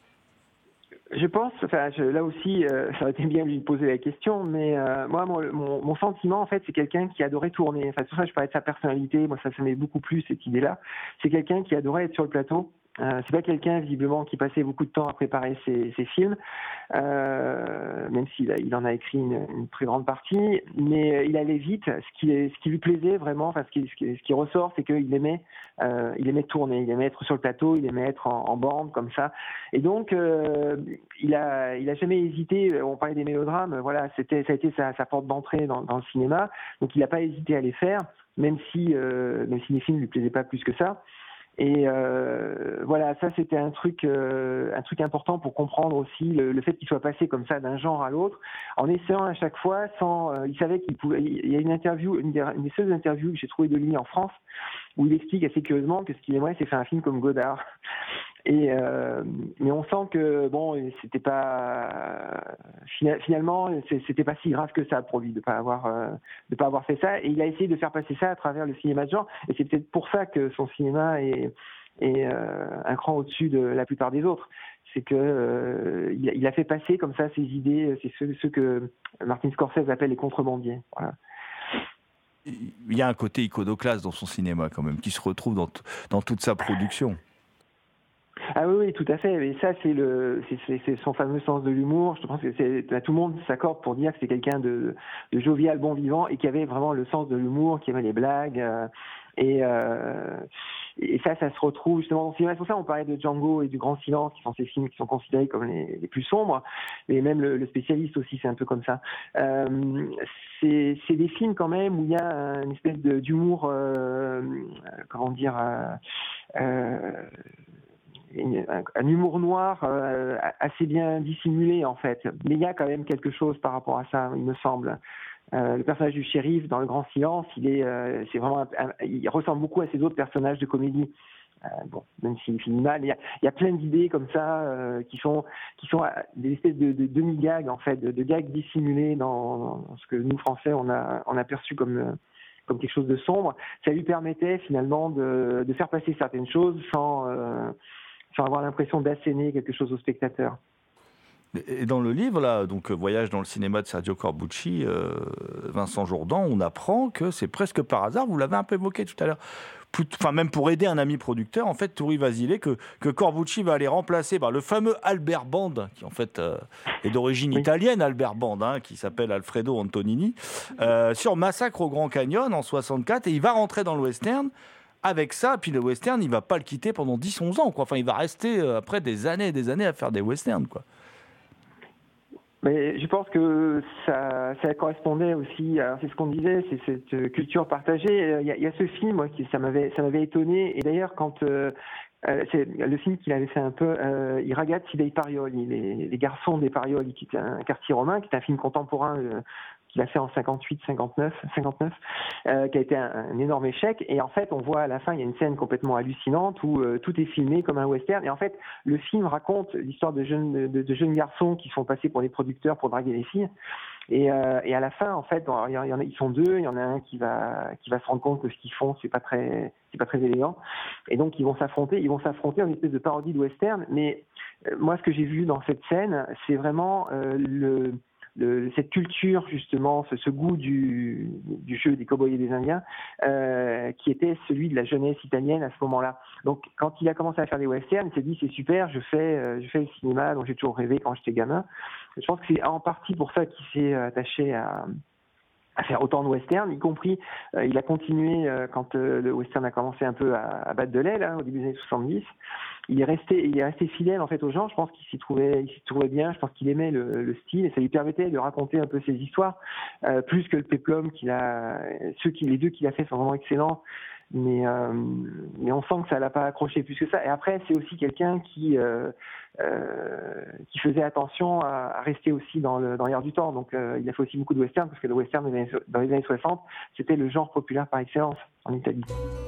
Je pense, enfin je, là aussi, euh, ça aurait été bien de lui poser la question, mais euh, moi mon, mon, mon sentiment en fait, c'est quelqu'un qui adorait tourner. Enfin sur ça, je parlais de sa personnalité. Moi, ça, ça m'est beaucoup plu cette idée-là. C'est quelqu'un qui adorait être sur le plateau. Euh, c'est pas quelqu'un visiblement qui passait beaucoup de temps à préparer ses, ses films, euh, même s'il a, il en a écrit une, une très grande partie, mais il allait vite. Ce qui, ce qui lui plaisait vraiment, enfin ce qui, ce qui, ce qui ressort, c'est qu'il aimait, euh, il aimait tourner, il aimait être sur le plateau, il aimait être en, en bande comme ça, et donc euh, il a, il a jamais hésité. On parlait des mélodrames, voilà, c'était, ça a été sa, sa porte d'entrée dans, dans le cinéma, donc il n'a pas hésité à les faire, même si, euh, même si les films lui plaisaient pas plus que ça. Et euh, voilà, ça c'était un truc, euh, un truc important pour comprendre aussi le, le fait qu'il soit passé comme ça d'un genre à l'autre, en essayant à chaque fois, sans, euh, il savait qu'il pouvait. Il y a une interview, une des, une des seules interviews que j'ai trouvées de lui en France, où il explique assez curieusement que ce qu'il aimerait, c'est faire un film comme Godard. Et euh, mais on sent que bon, c'était pas finalement, c'était pas si grave que ça pour lui de pas avoir euh, de pas avoir fait ça. Et il a essayé de faire passer ça à travers le cinéma de genre. Et c'est peut-être pour ça que son cinéma est, est euh, un cran au-dessus de la plupart des autres. C'est que euh, il, a, il a fait passer comme ça ses idées. C'est ceux, ceux que Martin Scorsese appelle les contrebandiers. Voilà. Il y a un côté iconoclaste dans son cinéma quand même, qui se retrouve dans, t- dans toute sa production. Ah oui, oui, tout à fait. Et ça, c'est le, c'est, c'est, c'est son fameux sens de l'humour. Je pense que c'est, là, tout le monde s'accorde pour dire que c'est quelqu'un de, de jovial, bon vivant, et qui avait vraiment le sens de l'humour, qui aimait les blagues. Euh, et, euh, et ça, ça se retrouve justement. C'est pour ça on parlait de Django et du Grand Silence, qui sont ces films qui sont considérés comme les, les plus sombres. Et même le, le Spécialiste aussi, c'est un peu comme ça. Euh, c'est, c'est des films quand même où il y a une espèce de, d'humour, euh, comment dire. Euh, euh, Un, un humour noir euh, assez bien dissimulé en fait, mais il y a quand même quelque chose par rapport à ça, il me semble. Euh, le personnage du shérif dans Le Grand Silence, il est, euh, c'est vraiment, un, un, il ressemble beaucoup à ses autres personnages de comédie. Euh, bon, même s'il finit mal, il y a, il y a plein d'idées comme ça euh, qui sont, qui sont des espèces de, de demi-gags en fait, de, de gags dissimulés dans, dans ce que nous Français on a, on a perçu comme comme quelque chose de sombre. Ça lui permettait finalement de, de faire passer certaines choses sans euh, sans avoir l'impression d'asséner quelque chose au spectateur. Et dans le livre, là, donc Voyage dans le cinéma de Sergio Corbucci, euh, Vincent Jourdan, on apprend que c'est presque par hasard, vous l'avez un peu évoqué tout à l'heure, enfin même pour aider un ami producteur, en fait, Turi Vasile, que, que Corbucci va aller remplacer par le fameux Albert Band, qui en fait euh, est d'origine oui. italienne, Albert Band, hein, qui s'appelle Alfredo Antonini, euh, sur Massacre au Grand Canyon en soixante-quatre, et il va rentrer dans le western. Avec ça, puis le western, il ne va pas le quitter pendant dix à onze ans, quoi. Enfin, il va rester euh, après des années et des années à faire des westerns, quoi. Mais je pense que ça, ça correspondait aussi, alors c'est ce qu'on disait, c'est cette culture partagée. Il y a, il y a ce film, moi, qui ça m'avait, ça m'avait étonné. Et d'ailleurs, quand euh, c'est le film qu'il avait fait un peu, euh, I ragazzi dei Parioli, les, les garçons des Parioli, qui était un quartier romain, qui est un film contemporain. Euh, qu'il a fait en cinquante-huit cinquante-neuf, cinquante-neuf euh, qui a été un, un énorme échec. Et en fait, on voit à la fin, il y a une scène complètement hallucinante où euh, tout est filmé comme un western. Et en fait, le film raconte l'histoire de jeunes, de, de jeunes garçons qui sont passés pour les producteurs pour draguer les filles. Et, euh, et à la fin, en fait, il y en a, ils sont deux. Il y en a un qui va, qui va se rendre compte que ce qu'ils font, c'est pas très, c'est pas très élégant. Et donc, ils vont s'affronter. Ils vont s'affronter en espèce de parodie de western. Mais moi, ce que j'ai vu dans cette scène, c'est vraiment euh, le, le, cette culture, justement, ce, ce goût du, du jeu des cow-boys et des Indiens, euh, qui était celui de la jeunesse italienne à ce moment-là. Donc, quand il a commencé à faire des westerns, il s'est dit, c'est super, je fais, euh, je fais le cinéma dont j'ai toujours rêvé quand j'étais gamin. Je pense que c'est en partie pour ça qu'il s'est attaché à... à faire autant de western, y compris, euh, il a continué euh, quand euh, le western a commencé un peu à, à battre de l'aile, hein, au début des années soixante-dix. Il est resté, il est resté fidèle en fait aux gens. Je pense qu'il s'y trouvait, il s'y trouvait bien. Je pense qu'il aimait le, le style et ça lui permettait de raconter un peu ses histoires, euh, plus que le péplum qu'il a, ceux qui, les deux qu'il a fait sont vraiment excellents. Mais, euh, mais on sent que ça l'a pas accroché plus que ça. Et après, c'est aussi quelqu'un qui euh, euh, qui faisait attention à, à rester aussi dans le dans l'air du temps. Donc, euh, il a fait aussi beaucoup de western parce que le western dans les années, dans les années soixante, c'était le genre populaire par excellence en Italie.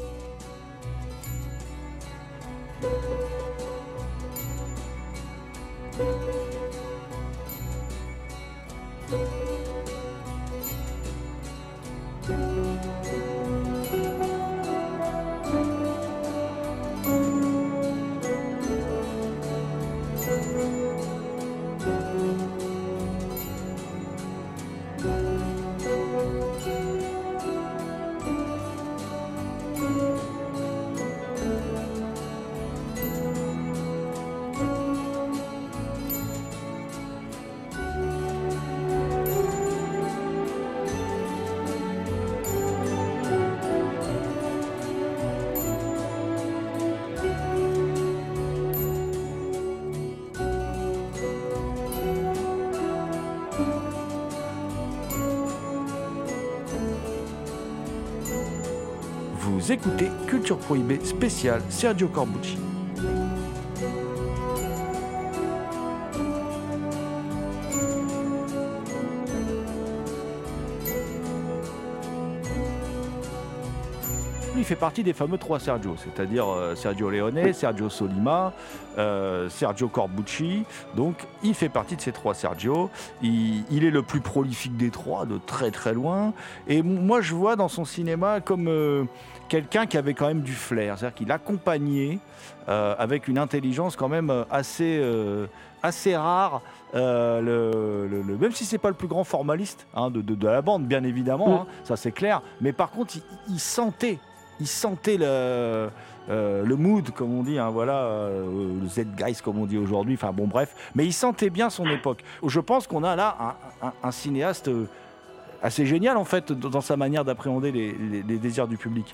Vous écoutez Culture Prohibée spéciale Sergio Corbucci. Il fait partie des fameux trois Sergio, c'est-à-dire euh, Sergio Leone, Sergio Sollima, euh, Sergio Corbucci. Donc, il fait partie de ces trois Sergio. Il, il est le plus prolifique des trois, de très très loin. Et moi, je vois dans son cinéma comme euh, quelqu'un qui avait quand même du flair, c'est-à-dire qu'il accompagnait euh, avec une intelligence quand même assez euh, assez rare. Euh, le, le, le, même si c'est pas le plus grand formaliste hein, de, de, de la bande, bien évidemment, mmh. hein, ça c'est clair. Mais par contre, il, il sentait. Il sentait le, euh, le mood, comme on dit, hein, voilà, euh, le zeitgeist, comme on dit aujourd'hui, enfin bon, bref. Mais il sentait bien son époque. Je pense qu'on a là un, un, un cinéaste assez génial, en fait, dans sa manière d'appréhender les, les, les désirs du public.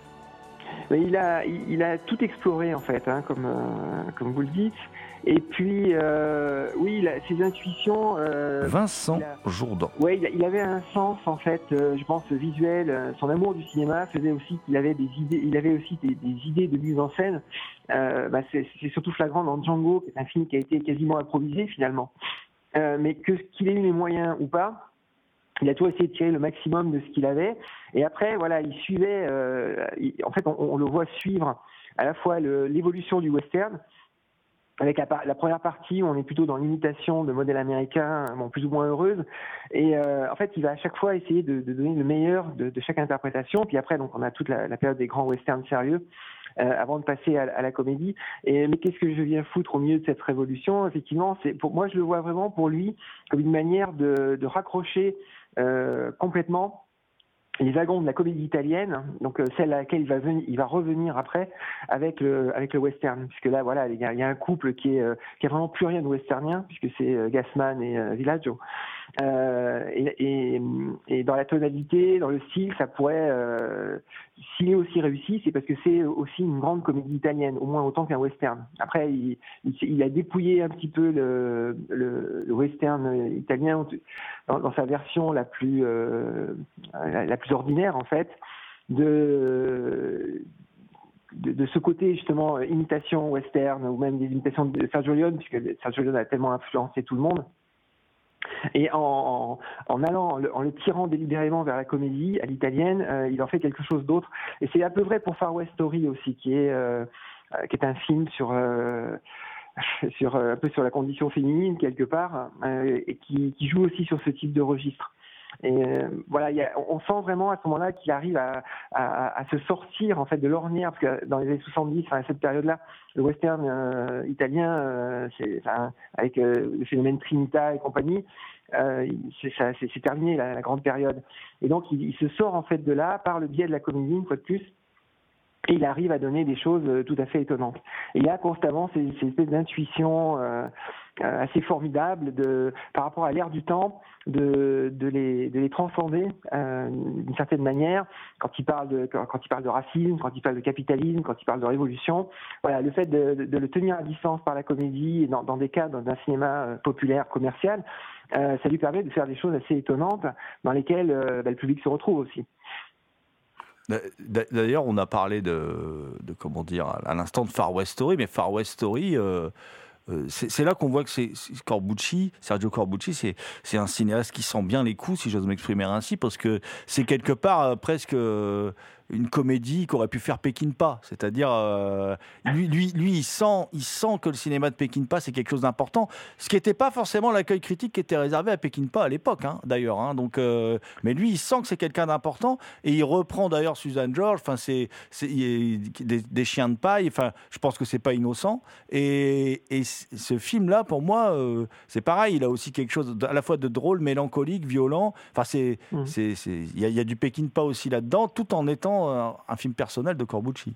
Mais il a, il a tout exploré, en fait, hein, comme, euh, comme vous le dites. Et puis, euh, oui, il a, ses intuitions... Euh, Vincent Jourdan. Oui, il, il avait un sens, en fait, euh, je pense, visuel. Son amour du cinéma faisait aussi qu'il avait des idées, il avait aussi des, des idées de mise en scène. Euh, bah c'est, c'est surtout flagrant dans Django, qui est un film qui a été quasiment improvisé, finalement. Euh, mais que qu'il ait eu les moyens ou pas, il a toujours essayé de tirer le maximum de ce qu'il avait. Et après, voilà, il suivait... Euh, il, en fait, on, on le voit suivre à la fois le, l'évolution du western, avec la, la première partie où on est plutôt dans l'imitation de modèles américains, bon, plus ou moins heureuses. Et euh, en fait, il va à chaque fois essayer de, de donner le meilleur de, de chaque interprétation. Puis après, donc, on a toute la, la période des grands westerns sérieux euh, avant de passer à, à la comédie. Et mais qu'est-ce que je viens foutre au milieu de cette révolution ? Effectivement, c'est pour moi, je le vois vraiment pour lui comme une manière de, de raccrocher euh, complètement les wagons de la comédie italienne, donc euh, celle à laquelle il va venir, il va revenir après avec le avec le western, puisque là voilà, il y a, il y a un couple qui est euh, qui a vraiment plus rien de westernien, puisque c'est euh, Gassman et euh, Villaggio. Euh, et, et, et dans la tonalité, dans le style, ça pourrait, euh, s'il est aussi réussi, c'est parce que c'est aussi une grande comédie italienne, au moins autant qu'un western. Après, il, il, il a dépouillé un petit peu le, le, le western italien dans, dans sa version la plus, euh, la, la plus ordinaire, en fait, de... De, de ce côté justement imitation western ou même des imitations de Sergio Leone, puisque Sergio Leone a tellement influencé tout le monde. Et en, en allant, en le tirant délibérément vers la comédie à l'italienne, euh, il en fait quelque chose d'autre. Et c'est un peu vrai pour Far West Story aussi, qui est euh, qui est un film sur euh, sur un peu sur la condition féminine quelque part, euh, et qui, qui joue aussi sur ce type de registre. Et euh, voilà, il y a, on sent vraiment à ce moment-là qu'il arrive à, à, à se sortir en fait de l'ornière, parce que dans les années soixante-dix, enfin, à cette période-là, le western euh, italien, euh, c'est, enfin, avec euh, le phénomène Trinita et compagnie, euh, c'est, ça, c'est, c'est terminé la, la grande période. Et donc il, il se sort en fait de là par le biais de la comédie, une fois de plus. Et il arrive à donner des choses tout à fait étonnantes. Et il y a constamment ces, ces espèces d'intuitions euh, assez formidables de, par rapport à l'ère du temps, de, de, les, de les transcender euh, d'une certaine manière. Quand il parle de, quand, quand il parle de racisme, quand il parle de capitalisme, quand il parle de révolution, voilà, le fait de, de, de le tenir à distance par la comédie et dans, dans des cadres d'un cinéma populaire, commercial, euh, ça lui permet de faire des choses assez étonnantes dans lesquelles euh, bah, le public se retrouve aussi. D'ailleurs, on a parlé de, de comment dire, à l'instant de Far West Story, mais Far West Story, euh, euh, c'est, c'est là qu'on voit que c'est, c'est Corbucci, Sergio Corbucci, c'est, c'est un cinéaste qui sent bien les coups, si j'ose m'exprimer ainsi, parce que c'est quelque part euh, presque euh, une comédie qu'aurait pu faire Peckinpah, c'est-à-dire euh, lui, lui, lui, il sent, il sent que le cinéma de Peckinpah c'est quelque chose d'important, ce qui n'était pas forcément l'accueil critique qui était réservé à Peckinpah à l'époque, hein, d'ailleurs. Hein, donc, euh, mais lui, il sent que c'est quelqu'un d'important et il reprend d'ailleurs Susan George. Enfin, c'est, c'est des, des chiens de paille. Enfin, je pense que c'est pas innocent. Et, et ce film-là, pour moi, euh, c'est pareil. Il a aussi quelque chose à la fois de drôle, mélancolique, violent. Enfin, c'est, mmh. c'est, c'est, il y a, il y a du Peckinpah aussi là-dedans, tout en étant Un, un film personnel de Corbucci.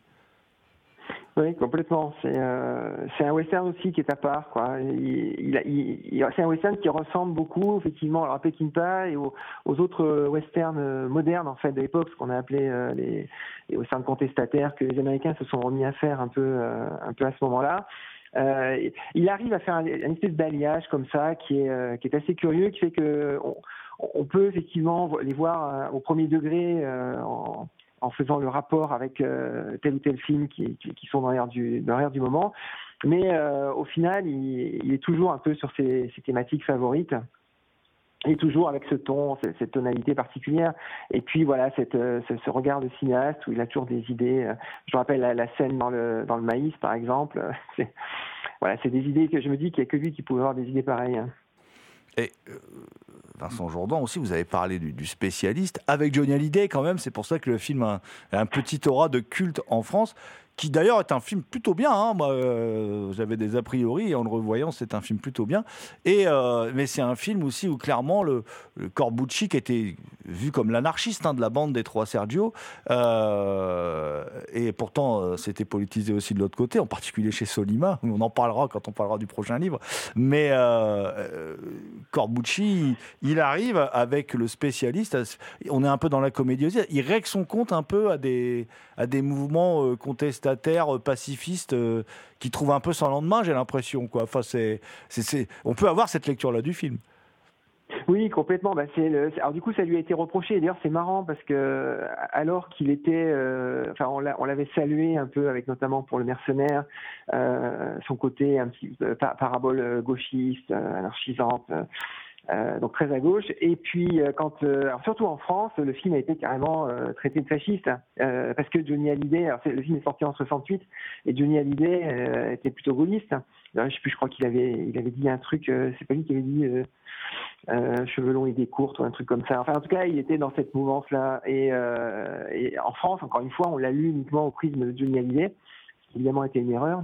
Oui, complètement. C'est, euh, c'est un western aussi qui est à part, quoi. Il, il, il, il, c'est un western qui ressemble beaucoup, effectivement, alors à Peckinpah et aux, aux autres westerns modernes, en fait, de l'époque, ce qu'on a appelé euh, les, les westerns contestataires, que les Américains se sont remis à faire un peu, euh, un peu à ce moment-là. Euh, il arrive à faire un, un espèce d'alliage comme ça, qui est, euh, qui est assez curieux, qui fait que on, on peut effectivement les voir euh, au premier degré euh, en en faisant le rapport avec euh, tel ou tel film qui, qui, qui sont dans l'air du, dans l'air du moment. Mais euh, au final, il, il est toujours un peu sur ses, ses thématiques favorites. Et toujours avec ce ton, cette, cette tonalité particulière. Et puis voilà, cette, ce, ce regard de cinéaste où il a toujours des idées. Je me rappelle la, la scène dans le, dans le maïs, par exemple. C'est, voilà, c'est des idées que je me dis qu'il n'y a que lui qui pouvait avoir des idées pareilles. Et euh, Vincent Jourdan aussi, vous avez parlé du, du spécialiste avec Johnny Hallyday quand même, c'est pour ça que le film a, a un petit aura de culte en France, qui d'ailleurs est un film plutôt bien, hein. Moi euh, j'avais des a priori et en le revoyant c'est un film plutôt bien, et, euh, mais c'est un film aussi où clairement le, le Corbucci qui était vu comme l'anarchiste hein, de la bande des trois Sergio, euh, et pourtant euh, c'était politisé aussi de l'autre côté, en particulier chez Sollima, on en parlera quand on parlera du prochain livre, mais euh, Corbucci il arrive avec le spécialiste, on est un peu dans la comédie aussi, il règle son compte un peu à des, à des mouvements euh, contestataires, pacifistes, euh, qui trouvent un peu sans lendemain, j'ai l'impression, quoi. Enfin, c'est, c'est, c'est... On peut avoir cette lecture-là du film. Oui, complètement. Bah, c'est le... Alors du coup, ça lui a été reproché. Et d'ailleurs, c'est marrant parce que alors qu'il était, euh... enfin, on, l'a... on l'avait salué un peu, avec notamment pour Le Mercenaire, euh, son côté un petit euh, parabole gauchiste, euh, anarchisante. Euh... Euh, donc très à gauche. Et puis, euh, quand, euh, alors surtout en France, le film a été carrément euh, traité de fasciste, euh, parce que Johnny Hallyday, alors c'est, le film est sorti en soixante-huit, et Johnny Hallyday euh, était plutôt gaulliste. Alors, je sais plus, je crois qu'il avait, il avait dit un truc, euh, c'est pas lui qui avait dit euh, euh, cheveux longs et des courtes ou un truc comme ça. Enfin, en tout cas, il était dans cette mouvance-là. Et, euh, et en France, encore une fois, on l'a lu uniquement au prisme de Johnny Hallyday, ce qui évidemment était une erreur.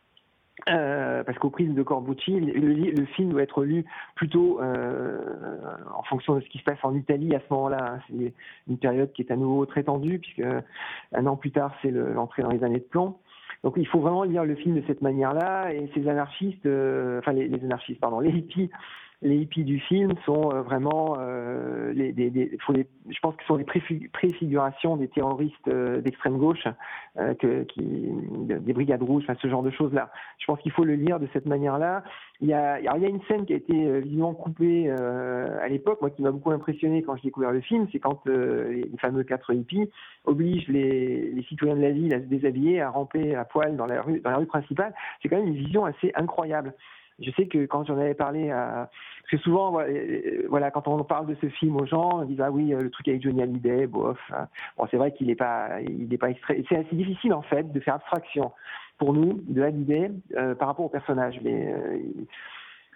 Euh, parce qu'au prisme de Corbucci, le, le film doit être lu plutôt euh, en fonction de ce qui se passe en Italie à ce moment-là. Hein. C'est une période qui est à nouveau très tendue, puisque un an plus tard, c'est le, l'entrée dans les années de plomb. Donc il faut vraiment lire le film de cette manière-là. Et ces anarchistes, euh, enfin les, les anarchistes, pardon, les hippies, les hippies du film sont euh, vraiment, euh, les, des, des, faut les, je pense que ce sont des préfigurations des terroristes euh, d'extrême gauche, euh, que, qui, des brigades rouges, enfin, ce genre de choses-là. Je pense qu'il faut le lire de cette manière-là. Il y a, alors, il y a une scène qui a été euh, visiblement coupée euh, à l'époque, moi qui m'a beaucoup impressionné quand j'ai découvert le film, c'est quand euh, les fameux quatre hippies obligent les, les citoyens de la ville à se déshabiller, à ramper à poil dans la rue, dans la rue principale. C'est quand même une vision assez incroyable. Je sais que quand j'en avais parlé à... Parce que souvent, voilà, quand on parle de ce film aux gens, on dit « Ah oui, le truc avec Johnny Hallyday, bof. » Bon, c'est vrai qu'il n'est pas, il n'est pas extrait... C'est assez difficile, en fait, de faire abstraction, pour nous, de Hallyday, euh, par rapport au personnage. Mais euh,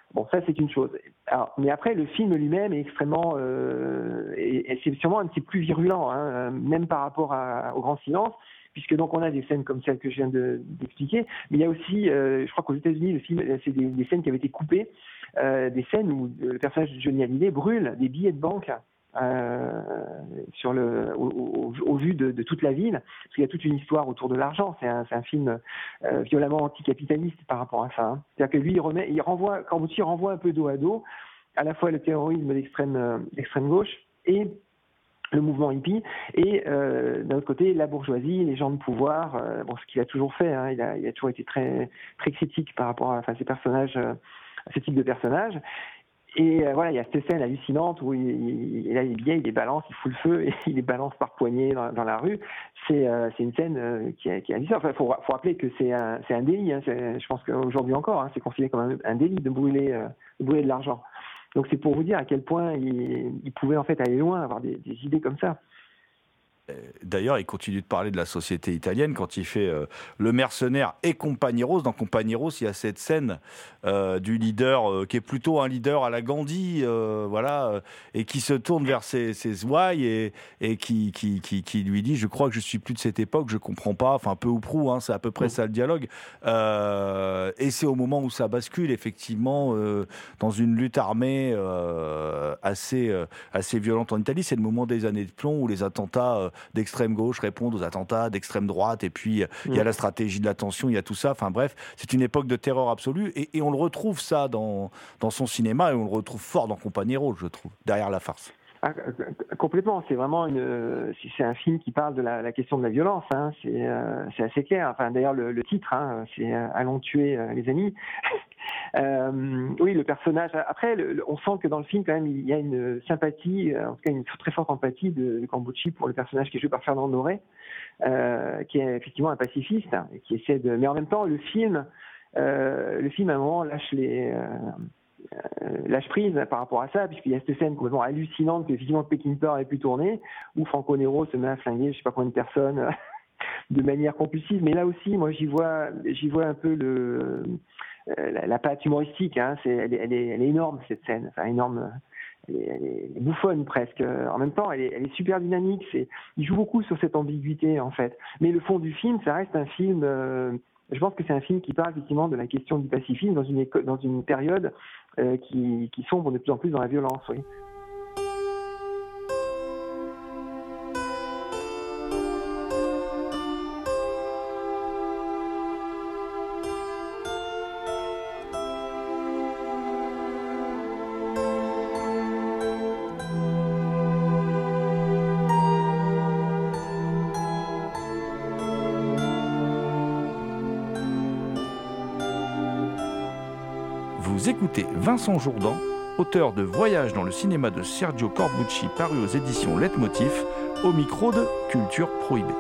Bon, ça, c'est une chose. Alors, mais après, le film lui-même est extrêmement... Euh, et, et c'est sûrement un petit peu plus virulent, hein, même par rapport à, au Grand Silence, puisque donc on a des scènes comme celles que je viens de, d'expliquer, mais il y a aussi, euh, je crois qu'aux États-Unis, le film, c'est des, des scènes qui avaient été coupées, euh, des scènes où le personnage de Johnny Hallyday brûle des billets de banque euh, sur le, au, au, au vu de, de toute la ville, parce qu'il y a toute une histoire autour de l'argent. C'est un, c'est un film euh, violemment anticapitaliste par rapport à ça. Hein. C'est-à-dire que lui, il remet, il renvoie, Corbucci renvoie un peu dos à dos, à la fois le terrorisme d'extrême, euh, d'extrême gauche et le mouvement hippie, et euh, d'un autre côté la bourgeoisie, les gens de pouvoir, euh, bon, ce qu'il a toujours fait, hein, il, a, il a toujours été très très critique par rapport à, enfin, ces personnages, euh, à ce type de personnages. Et euh, voilà, il y a cette scène hallucinante où il, il, il a les billets, il les balance, il fout le feu et il les balance par poignée dans, dans la rue. C'est, euh, c'est une scène euh, qui, est, qui est hallucinante. Enfin, faut, faut rappeler que c'est un, c'est un délit. Hein, c'est, je pense qu'aujourd'hui encore, hein, c'est considéré comme un, un délit de brûler, euh, de brûler de l'argent. Donc c'est pour vous dire à quel point il, il pouvait en fait aller loin, avoir des, des idées comme ça. D'ailleurs, il continue de parler de la société italienne quand il fait euh, Le Mercenaire et Compagneros. Dans Compagneros, il y a cette scène euh, du leader euh, qui est plutôt un leader à la Gandhi, euh, voilà, euh, et qui se tourne vers ses, ses ouailles et, et qui, qui, qui, qui lui dit « Je crois que je suis plus de cette époque, je comprends pas », enfin peu ou prou, hein, c'est à peu près ça le dialogue. Euh, et c'est au moment où ça bascule, effectivement, euh, dans une lutte armée euh, assez, euh, assez violente en Italie. C'est le moment des années de plomb où les attentats euh, d'extrême gauche répondent aux attentats d'extrême droite, et puis il y a la stratégie de la tension, il y a tout ça, enfin bref, c'est une époque de terreur absolue, et, et on le retrouve ça dans, dans son cinéma, et on le retrouve fort dans Compagneros, je trouve, derrière la farce. Ah, complètement, c'est vraiment une, c'est un film qui parle de la, la question de la violence, hein. c'est, euh, c'est assez clair. Enfin, d'ailleurs, le, le titre, hein, c'est euh, Allons tuer euh, les amis. euh, oui, le personnage. Après, le, le, on sent que dans le film, quand même, il y a une sympathie, en tout cas une très forte empathie de, de Corbucci pour le personnage qui est joué par Fernand Doré, euh, qui est effectivement un pacifiste, hein, et qui essaie de. Mais en même temps, le film, euh, le film à un moment lâche les. Euh, Euh, lâche prise par rapport à ça, puisqu'il y a cette scène complètement hallucinante que effectivement Peckinpah avait pu tourner, où Franco Nero se met à flinguer je sais pas combien de personnes de manière compulsive. Mais là aussi, moi j'y vois, j'y vois un peu le euh, la, la patte humoristique. Hein. C'est, elle, est, elle, est, elle est énorme cette scène, enfin énorme. Elle est, elle est bouffonne presque. En même temps, elle est, elle est super dynamique. C'est, il joue beaucoup sur cette ambiguïté en fait. Mais le fond du film, ça reste un film. Euh, Je pense que c'est un film qui parle effectivement de la question du pacifisme dans une, éco- dans une période euh, qui, qui sombre de plus en plus dans la violence. Oui. Vous écoutez Vincent Jourdan, auteur de Voyage dans le cinéma de Sergio Corbucci, paru aux éditions Leitmotiv, au micro de Culture Prohibée.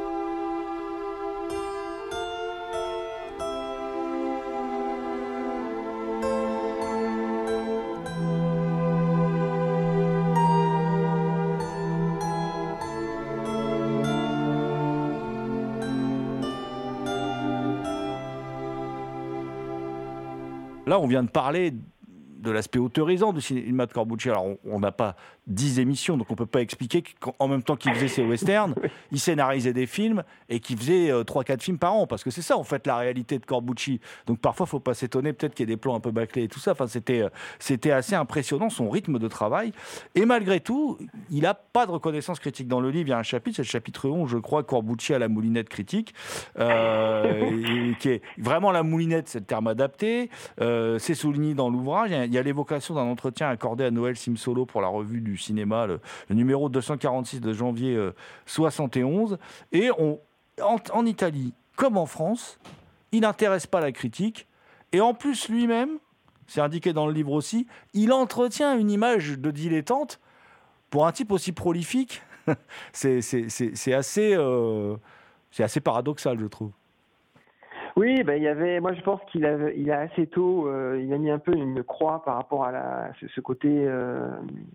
Là, on vient de parler de l'aspect autorisant du cinéma de Corbucci. Alors, on n'a pas dix émissions, donc on ne peut pas expliquer qu'en même temps qu'il faisait ses westerns, il scénarisait des films et qu'il faisait euh, trois quatre films par an, parce que c'est ça, en fait, la réalité de Corbucci. Donc, parfois, il ne faut pas s'étonner, peut-être qu'il y a des plans un peu bâclés et tout ça. Enfin, c'était, euh, c'était assez impressionnant, son rythme de travail. Et malgré tout, il n'a pas de reconnaissance critique. Dans le livre, il y a un chapitre, c'est le chapitre onze, je crois, Corbucci à la moulinette critique, euh, qui est vraiment la moulinette, c'est le terme adapté. Euh, c'est souligné dans l'ouvrage. Il y a, il y a l'évocation d'un entretien accordé à Noël Simsolo pour la revue du cinéma, le, le numéro deux cent quarante-six de janvier euh, soixante et onze. Et on, en, en Italie, comme en France, il n'intéresse pas la critique. Et en plus, lui-même, c'est indiqué dans le livre aussi, il entretient une image de dilettante pour un type aussi prolifique. c'est, c'est, c'est, c'est, assez, euh, c'est assez paradoxal, je trouve. Oui, ben, il y avait, moi je pense qu'il a, il a assez tôt, euh, il a mis un peu une croix par rapport à la, ce, ce côté euh,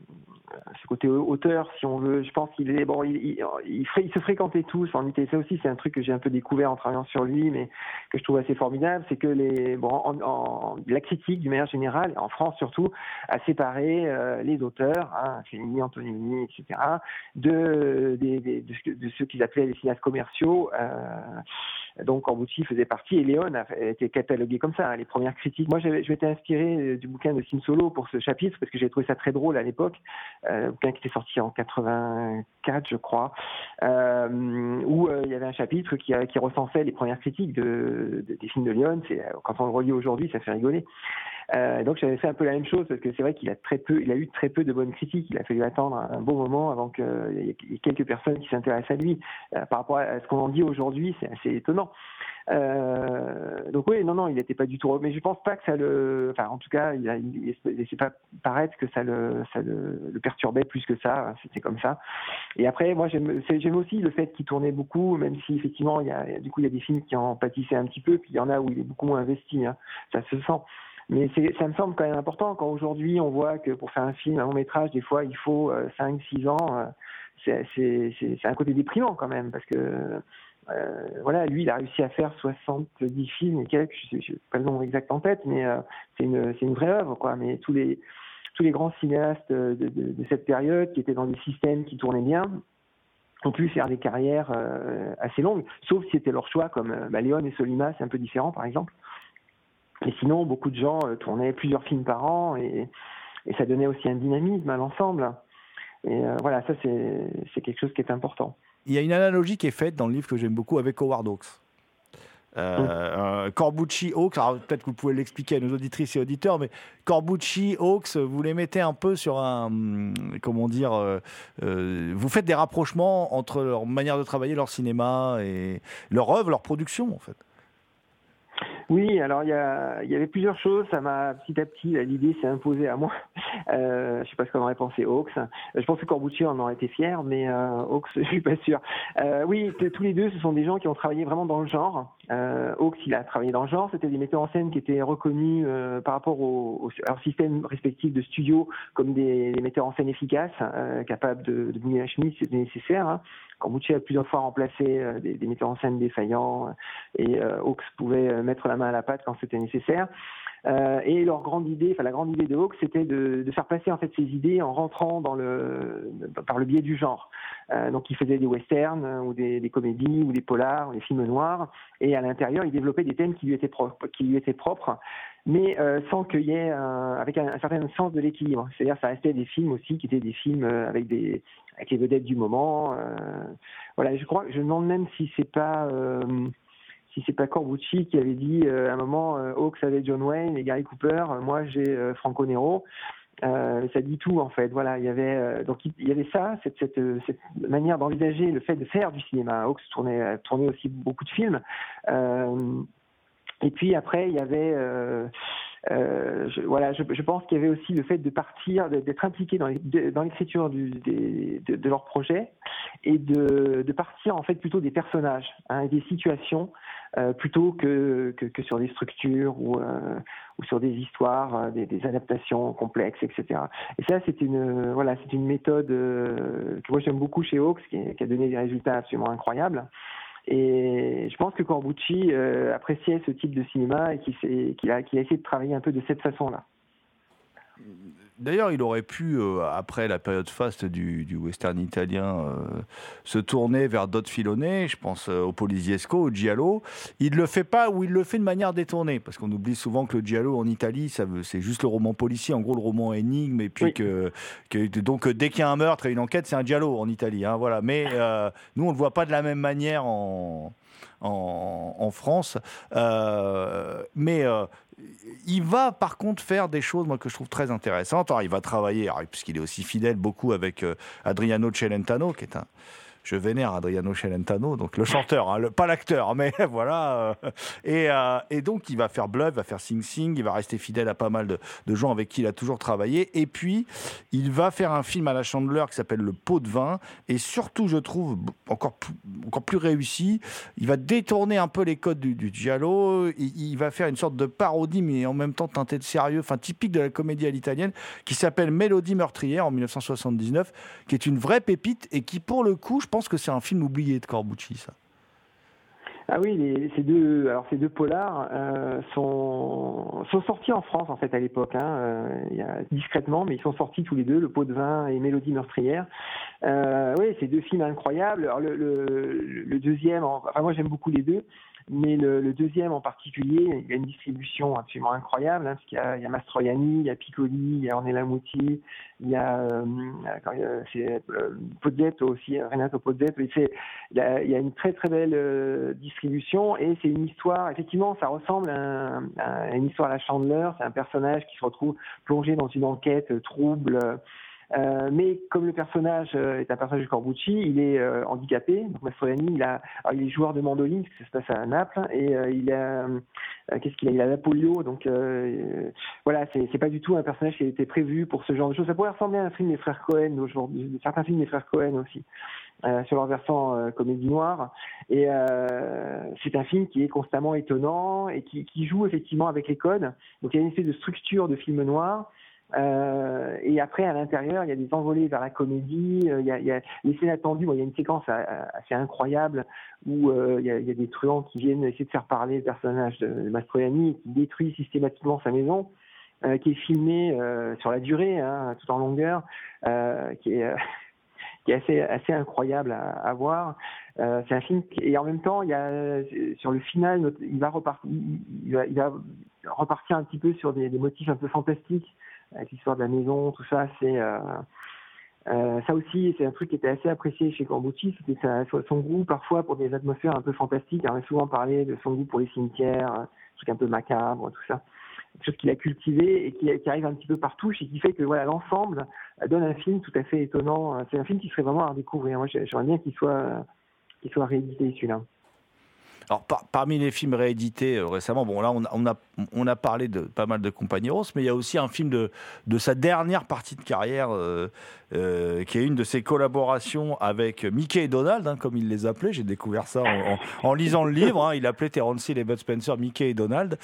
ce côté auteur, si on veut. Je pense qu'il est bon, il, il, il, il se fréquentait tous en Italie. Ça aussi, c'est un truc que j'ai un peu découvert en travaillant sur lui, mais que je trouve assez formidable, c'est que les bon, en, en, la critique, d'une manière générale, en France surtout, a séparé euh, les auteurs, hein, Fellini, Antonioni, et cetera, de, de, de, de, de ceux qu'ils appelaient les cinéastes commerciaux. Euh, donc Corbucci faisait partie, et Léon a été catalogué comme ça. Hein, les premières critiques. Moi, j'avais, je m'étais inspiré du bouquin de Sim Solo pour ce chapitre parce que j'ai trouvé ça très drôle à l'époque. Euh, un bouquin qui était sorti en quatre-vingt-quatre, je crois, euh, où euh, il y avait un chapitre qui, qui recensait les premières critiques de, de, des films de Léon. C'est, quand on le relit aujourd'hui, ça fait rigoler. Euh, donc j'avais fait un peu la même chose parce que c'est vrai qu'il a très peu, il a eu très peu de bonnes critiques. Il a fallu attendre un bon moment avant qu'il y ait quelques personnes qui s'intéressent à lui. Euh, par rapport à ce qu'on en dit aujourd'hui, c'est assez étonnant. Euh, donc oui, non, non, il n'était pas du tout. Mais je pense pas que ça le. Enfin, en tout cas, il a, il laissait pas paraître que ça le, ça le, le perturbait plus que ça. C'était comme ça. Et après, moi, j'aime, j'aime aussi le fait qu'il tournait beaucoup, même si effectivement, il y a, du coup, il y a des films qui en pâtissaient un petit peu, puis il y en a où il est beaucoup moins investi. Hein. Ça se sent. Mais c'est, ça me semble quand même important quand aujourd'hui on voit que pour faire un film, un long métrage, des fois il faut euh, cinq six ans. Euh, c'est, c'est, c'est, c'est un côté déprimant quand même parce que euh, voilà, lui il a réussi à faire soixante-dix films et quelques, je sais pas le nombre exact en tête, mais euh, c'est une c'est une vraie œuvre quoi. Mais tous les tous les grands cinéastes de, de, de cette période qui étaient dans des systèmes qui tournaient bien ont pu faire des carrières euh, assez longues, sauf si c'était leur choix comme euh, bah, Léon et Solima, c'est un peu différent par exemple. Et sinon, beaucoup de gens euh, tournaient plusieurs films par an et, et ça donnait aussi un dynamisme à l'ensemble. Et euh, voilà, ça c'est, c'est quelque chose qui est important. Il y a une analogie qui est faite dans le livre que j'aime beaucoup avec Howard Hawks. Euh, mmh. euh, Corbucci, Hawks, alors peut-être que vous pouvez l'expliquer à nos auditrices et auditeurs, mais Corbucci, Hawks, vous les mettez un peu sur un, comment dire, euh, euh, vous faites des rapprochements entre leur manière de travailler, leur cinéma et leur œuvre, leur production en fait. Oui, alors il y, a, il y avait plusieurs choses. Ça m'a petit à petit, l'idée s'est imposée à moi. Euh, je ne sais pas ce qu'en aurait pensé Hawks. Je pense que Corbucci en aurait été fier, mais euh, Hawks, je suis pas sûr. Euh, oui, t- tous les deux, ce sont des gens qui ont travaillé vraiment dans le genre. Euh, Hawks, il a travaillé dans le genre. C'était des metteurs en scène qui étaient reconnus euh, par rapport au, au, à leur système respectif de studio comme des, des metteurs en scène efficaces, euh, capables de, de bouger la chemise si c'était nécessaire. Hein. Corbucci a plusieurs fois remplacé euh, des, des metteurs en scène défaillants euh, et euh, Hawks pouvait euh, mettre la main à la pâte quand c'était nécessaire. Euh, et leur grande idée, enfin la grande idée de Hawks, c'était de, de faire passer en fait ces idées en rentrant dans le, par le biais du genre. Euh, donc il faisait des westerns ou des, des comédies ou des polars ou des films noirs, et à l'intérieur il développait des thèmes qui lui étaient propres, qui lui étaient propres, mais euh, sans qu'il y ait un, avec un, un certain sens de l'équilibre. C'est-à-dire ça restait des films aussi qui étaient des films avec des avec les vedettes du moment. Euh, voilà, je crois, je me demande même si c'est pas euh, si c'est pas Corbucci qui avait dit euh, à un moment euh, Hawks avait John Wayne et Gary Cooper, euh, moi j'ai euh, Franco Nero. Euh, ça dit tout en fait. Voilà, il y avait euh, donc il y avait ça, cette, cette, cette manière d'envisager le fait de faire du cinéma. Hawks tournait, tournait aussi beaucoup de films. Euh, et puis après, il y avait euh, Euh, je, voilà, je, je pense qu'il y avait aussi le fait de partir, d'être impliqué dans, les, de, dans l'écriture du, des, de, de leur projet et de, de partir en fait plutôt des personnages, hein, et des situations euh, plutôt que, que, que sur des structures ou, euh, ou sur des histoires, euh, des, des adaptations complexes, et cetera. Et ça, c'est une, voilà, c'est une méthode euh, que moi j'aime beaucoup chez Hawks, qui, qui a donné des résultats absolument incroyables. Et je pense que Corbucci euh, appréciait ce type de cinéma et qu'il, qu'il, a, qu'il a essayé de travailler un peu de cette façon-là. D'ailleurs, il aurait pu, euh, après la période faste du, du western italien, euh, se tourner vers d'autres filonés. Je pense euh, au Poliziesco, au Giallo. Il ne le fait pas, ou il le fait de manière détournée, parce qu'on oublie souvent que le Giallo en Italie, ça veut, c'est juste le roman policier, en gros le roman énigme, et puis oui. que, que donc dès qu'il y a un meurtre et une enquête, c'est un Giallo en Italie. Hein, voilà. Mais euh, nous, on ne le voit pas de la même manière en, en, en France. Euh, mais euh, il va par contre faire des choses moi, que je trouve très intéressantes. Alors, il va travailler, alors, puisqu'il est aussi fidèle beaucoup avec euh, Adriano Celentano, qui est un, je vénère Adriano Celentano, donc le chanteur, hein, le, pas l'acteur, mais voilà. Euh, et, euh, et donc, il va faire Blood, il va faire Sing Sing, il va rester fidèle à pas mal de, de gens avec qui il a toujours travaillé. Et puis, il va faire un film à la Chandler qui s'appelle Le Pot de Vin. Et surtout, je trouve, encore plus, encore plus réussi, il va détourner un peu les codes du, du giallo. Il, il va faire une sorte de parodie, mais en même temps teintée de sérieux, enfin typique de la comédie à l'italienne, qui s'appelle Mélodie meurtrière en dix-neuf cent soixante-dix-neuf, qui est une vraie pépite et qui, pour le coup, je pense que c'est un film oublié de Corbucci, ça. Ah oui, les, ces deux, alors ces deux polars euh, sont sont sortis en France en fait à l'époque, hein, euh, il y a, discrètement, mais ils sont sortis tous les deux, Le Pot de Vin et Mélodie meurtrière. Euh, oui, ces deux films incroyables. Alors le, le, le deuxième, enfin moi j'aime beaucoup les deux. Mais le, le deuxième en particulier, il y a une distribution absolument incroyable, hein, parce qu'il y a, il y a Mastroianni, il y a Piccoli, il y a Ornella Muti, il y a, euh, c'est, euh, Pozzetto aussi, Renato Pozzetto. C'est, il, y a, il y a une très très belle euh, distribution et c'est une histoire, effectivement, ça ressemble à, un, à une histoire à la Chandler. C'est un personnage qui se retrouve plongé dans une enquête euh, trouble. Euh, mais comme le personnage euh, est un personnage de Corbucci, il est euh, handicapé. Donc Mastroianni, il a, alors, il est joueur de mandoline, parce que ça se passe à Naples, et euh, il a, euh, qu'est-ce qu'il a, il a la polio. Donc euh, voilà, c'est, c'est pas du tout un personnage qui a été prévu pour ce genre de choses. Ça pourrait ressembler à un film des frères Cohen aujourd'hui, certains films des frères Cohen aussi. Euh, sur leur versant euh, comédie noire, et euh, c'est un film qui est constamment étonnant et qui, qui joue effectivement avec les codes. Donc il y a une espèce de structure de film noir. Euh, et après, à l'intérieur, il y a des envolées vers la comédie, euh, il, y a, il y a les scènes attendues. Bon, il y a une séquence assez incroyable où euh, il, y a, il y a des truands qui viennent essayer de faire parler le personnage de, de Mastroianni et qui détruit systématiquement sa maison, euh, qui est filmé euh, sur la durée, hein, tout en longueur, euh, qui est... Euh, qui est assez, assez incroyable à, à voir. Euh, c'est un film qui, et en même temps, il y a, sur le final, il va repartir, il va, il va repartir un petit peu sur des, des motifs un peu fantastiques, avec l'histoire de la maison, tout ça. C'est euh, euh, ça aussi, c'est un truc qui était assez apprécié chez Corbucci, c'était sa, son goût parfois pour des atmosphères un peu fantastiques. On a souvent parlé de son goût pour les cimetières, un truc un peu macabre, tout ça. Quelque chose qu'il a cultivé et qui, qui arrive un petit peu partout et qui fait que voilà, l'ensemble donne un film tout à fait étonnant. C'est un film qui serait vraiment à redécouvrir. Moi, j'aimerais bien qu'il soit, qu'il soit réédité, celui-là. Alors, par, parmi les films réédités euh, récemment, bon là, on, on, a, on a parlé de pas mal de Compañeros, mais il y a aussi un film de, de sa dernière partie de carrière, euh, euh, qui est une de ses collaborations avec Mickey et Donald, hein, comme il les appelait. J'ai découvert ça en, en, en lisant le livre. Hein, il appelait Terence Hill et Bud Spencer Mickey et Donald.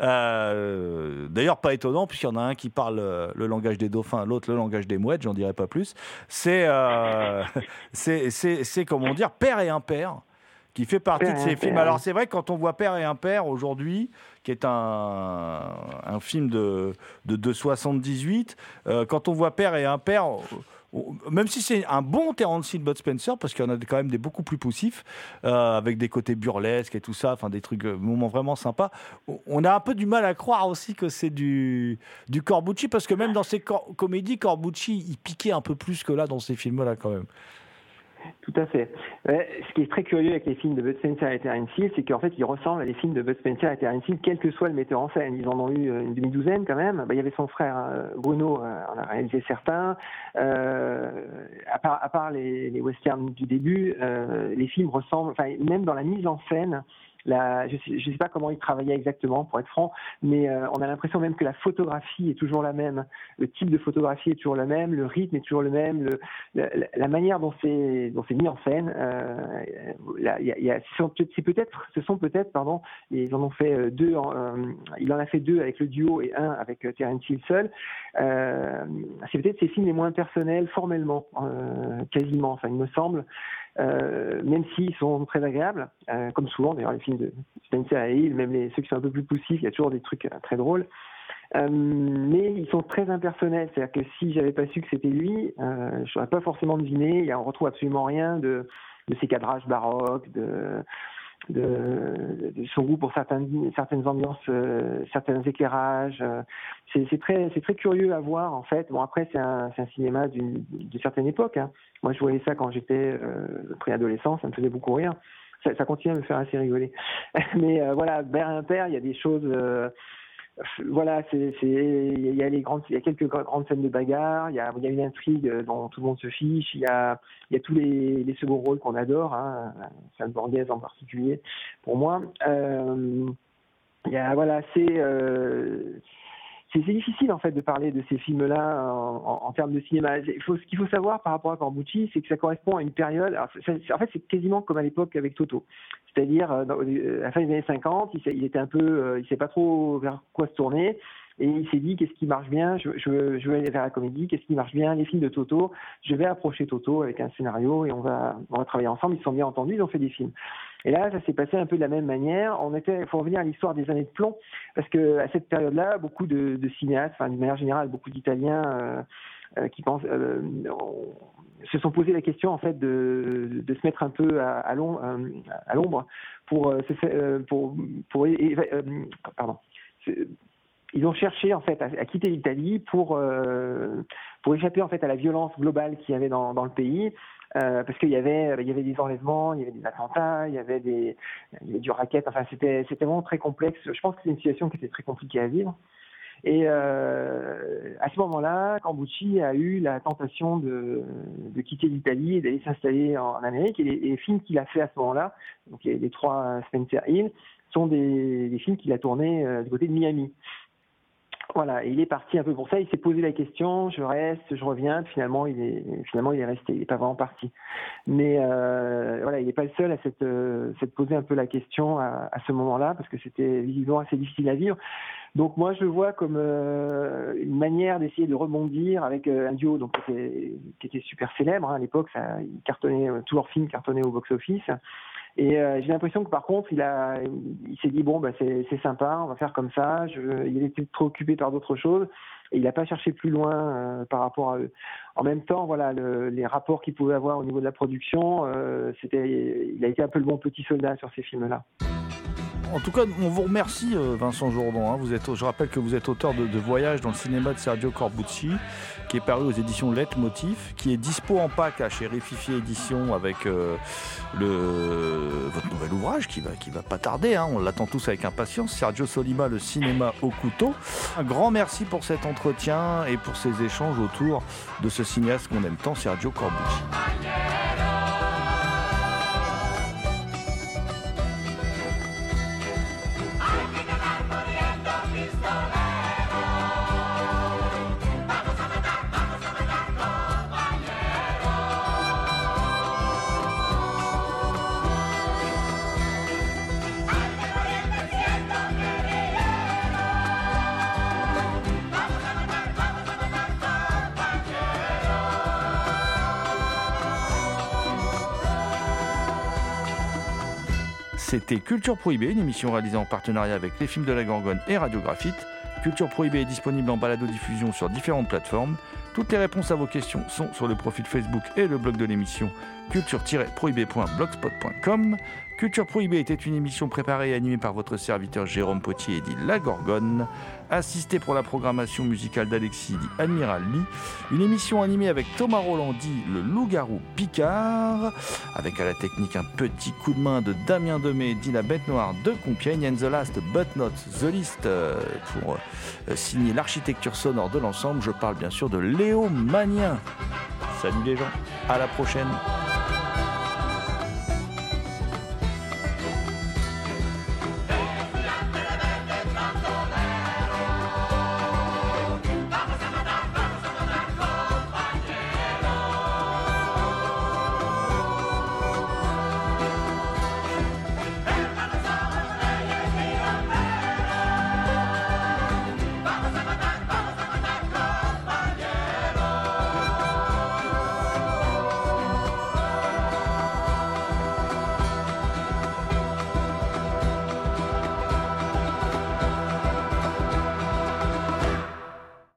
Euh, d'ailleurs, pas étonnant, puisqu'il y en a un qui parle le langage des dauphins, l'autre le langage des mouettes, j'en dirai pas plus. C'est, euh, c'est, c'est, c'est, comment dire, père et impair, qui fait partie de ces films. Alors c'est vrai que quand on voit Père et Impair aujourd'hui, qui est un, un film de, de, de soixante-dix-huit, euh, quand on voit Père et Impair, même si c'est un bon Terence Hill, Bud Spencer, parce qu'il y en a quand même des beaucoup plus poussifs, euh, avec des côtés burlesques et tout ça, enfin des trucs, euh, moments vraiment sympas, on a un peu du mal à croire aussi que c'est du, du Corbucci, parce que même dans ses cor- comédies, Corbucci, il piquait un peu plus que là dans ces films-là quand même. Tout à fait. Ouais, ce qui est très curieux avec les films de Bud Spencer et Terence Hill, c'est qu'en fait, ils ressemblent à des films de Bud Spencer et Terence Hill, quel que soit le metteur en scène. Ils en ont eu une demi-douzaine quand même. Bah, il y avait son frère Bruno, on a réalisé certains. Euh, à part, à part les, les westerns du début, euh, les films ressemblent, enfin, même dans la mise en scène. La, je ne sais, sais pas comment il travaillait exactement, pour être franc, mais euh, on a l'impression même que la photographie est toujours la même, le type de photographie est toujours le même, le rythme est toujours le même, le, la, la manière dont c'est, dont c'est mis en scène. Euh, là, y a, y a, c'est peut-être, ce sont peut-être, pardon, ils en ont fait deux, en, euh, il en a fait deux avec le duo et un avec euh, Terence Hill seul. Euh, c'est peut-être ses films les moins personnels formellement, euh, quasiment, enfin il me semble. Euh, même s'ils sont très agréables, euh, comme souvent d'ailleurs les films de Spencer et Hill, même les, ceux qui sont un peu plus poussifs, il y a toujours des trucs euh, très drôles, euh, mais ils sont très impersonnels, c'est-à-dire que si j'avais pas su que c'était lui, euh, je n'aurais pas forcément deviné, et on retrouve absolument rien de, de ces cadrages baroques, de, de, de son goût pour certaines, certaines ambiances, euh, certains éclairages. Euh, c'est, c'est, très, c'est très curieux à voir en fait. Bon après c'est un, c'est un cinéma d'une, d'une certaine époque. Hein. Moi je voyais ça quand j'étais euh, préadolescent, ça me faisait beaucoup rire. Ça, ça continue à me faire assez rigoler. Mais euh, voilà, Père et Impair, il y a des choses. Euh, Voilà, c'est, c'est, il y a les grandes, il y a quelques grandes scènes de bagarre, il y a, il y a une intrigue dont tout le monde se fiche, il y a, il y a tous les, les seconds rôles qu'on adore, hein, Sam Borghese en particulier, pour moi. Euh, il y a, voilà, c'est, euh, c'est, c'est difficile en fait de parler de ces films-là en, en, en termes de cinéma. Il faut, ce qu'il faut savoir par rapport à Corbucci, c'est que ça correspond à une période. Alors, c'est, en fait, c'est quasiment comme à l'époque avec Toto. C'est-à-dire, dans, à la fin des années cinquante, il, il était un peu, euh, il sait pas trop vers quoi se tourner, et il s'est dit qu'est-ce qui marche bien, je, je, je vais aller vers la comédie, qu'est-ce qui marche bien, les films de Toto, je vais approcher Toto avec un scénario et on va, on va travailler ensemble. Ils se sont bien entendus, ils ont fait des films. Et là, ça s'est passé un peu de la même manière. On était, il faut revenir à l'histoire des années de plomb, parce que à cette période-là, beaucoup de, de cinéastes, enfin d'une manière générale, beaucoup d'Italiens euh, euh, qui pensent. Euh, on, se sont posé la question en fait de, de se mettre un peu à, à, l'ombre, à l'ombre pour euh, se faire, pour pour euh, pardon ils ont cherché en fait à, à quitter l'Italie pour euh, pour échapper en fait à la violence globale qu'il y avait dans dans le pays, euh, parce qu'il y avait il y avait des enlèvements, il y avait des attentats, il y avait des il y avait du racket, enfin c'était c'était vraiment très complexe. Je pense que c'est une situation qui était très compliquée à vivre. Et euh, à ce moment-là, Corbucci a eu la tentation de, de quitter l'Italie et d'aller s'installer en, en Amérique. Et les, les films qu'il a fait à ce moment-là, donc les, les trois Spencer Hill, sont des, des films qu'il a tournés euh, du côté de Miami. Voilà, et il est parti un peu pour ça. Il s'est posé la question, je reste, je reviens. Finalement, il est finalement il est resté. Il n'est pas vraiment parti. Mais euh, voilà, il n'est pas le seul à s'être, euh, s'être posé un peu la question à, à ce moment-là, parce que c'était visiblement assez difficile à vivre. Donc moi, je le vois comme euh, une manière d'essayer de rebondir avec euh, un duo donc, qui, était, qui était super célèbre hein, à l'époque. Ça, il cartonnait, euh, tous leurs films cartonnaient au box-office. Et euh, j'ai l'impression que par contre, il a, il s'est dit bon, bah c'est, c'est sympa, on va faire comme ça. Je, il était trop occupé par d'autres choses et il n'a pas cherché plus loin euh, par rapport à eux. En même temps, voilà, le, les rapports qu'il pouvait avoir au niveau de la production, euh, c'était, il a été un peu le bon petit soldat sur ces films-là. En tout cas, on vous remercie, Vincent Jourdan. Hein. Vous êtes, je rappelle que vous êtes auteur de, de Voyage dans le cinéma de Sergio Corbucci, qui est paru aux éditions Leitmotiv, qui est dispo en pack à chez Rififi Éditions avec euh, le, votre nouvel ouvrage qui va, qui va pas tarder. Hein. On l'attend tous avec impatience. Sergio Sollima, le cinéma au couteau. Un grand merci pour cet entretien et pour ces échanges autour de ce cinéaste qu'on aime tant, Sergio Corbucci. C'était Culture Prohibée, une émission réalisée en partenariat avec les films de la Gorgone et Radiographite. Culture Prohibée est disponible en balado-diffusion sur différentes plateformes. Toutes les réponses à vos questions sont sur le profil Facebook et le blog de l'émission culture tiret prohibée point blogspot point com. Culture Prohibée était une émission préparée et animée par votre serviteur Jérôme Potier et dit La Gorgone. Assisté pour la programmation musicale d'Alexis dit Admiral Lee. Une émission animée avec Thomas Roland dit Le Loup-Garou Picard. Avec à la technique un petit coup de main de Damien Demey dit La Bête Noire de Compiègne. And the last but not the least, euh, pour euh, signer l'architecture sonore de l'ensemble, je parle bien sûr de Léo Magnien. Salut les gens, à la prochaine.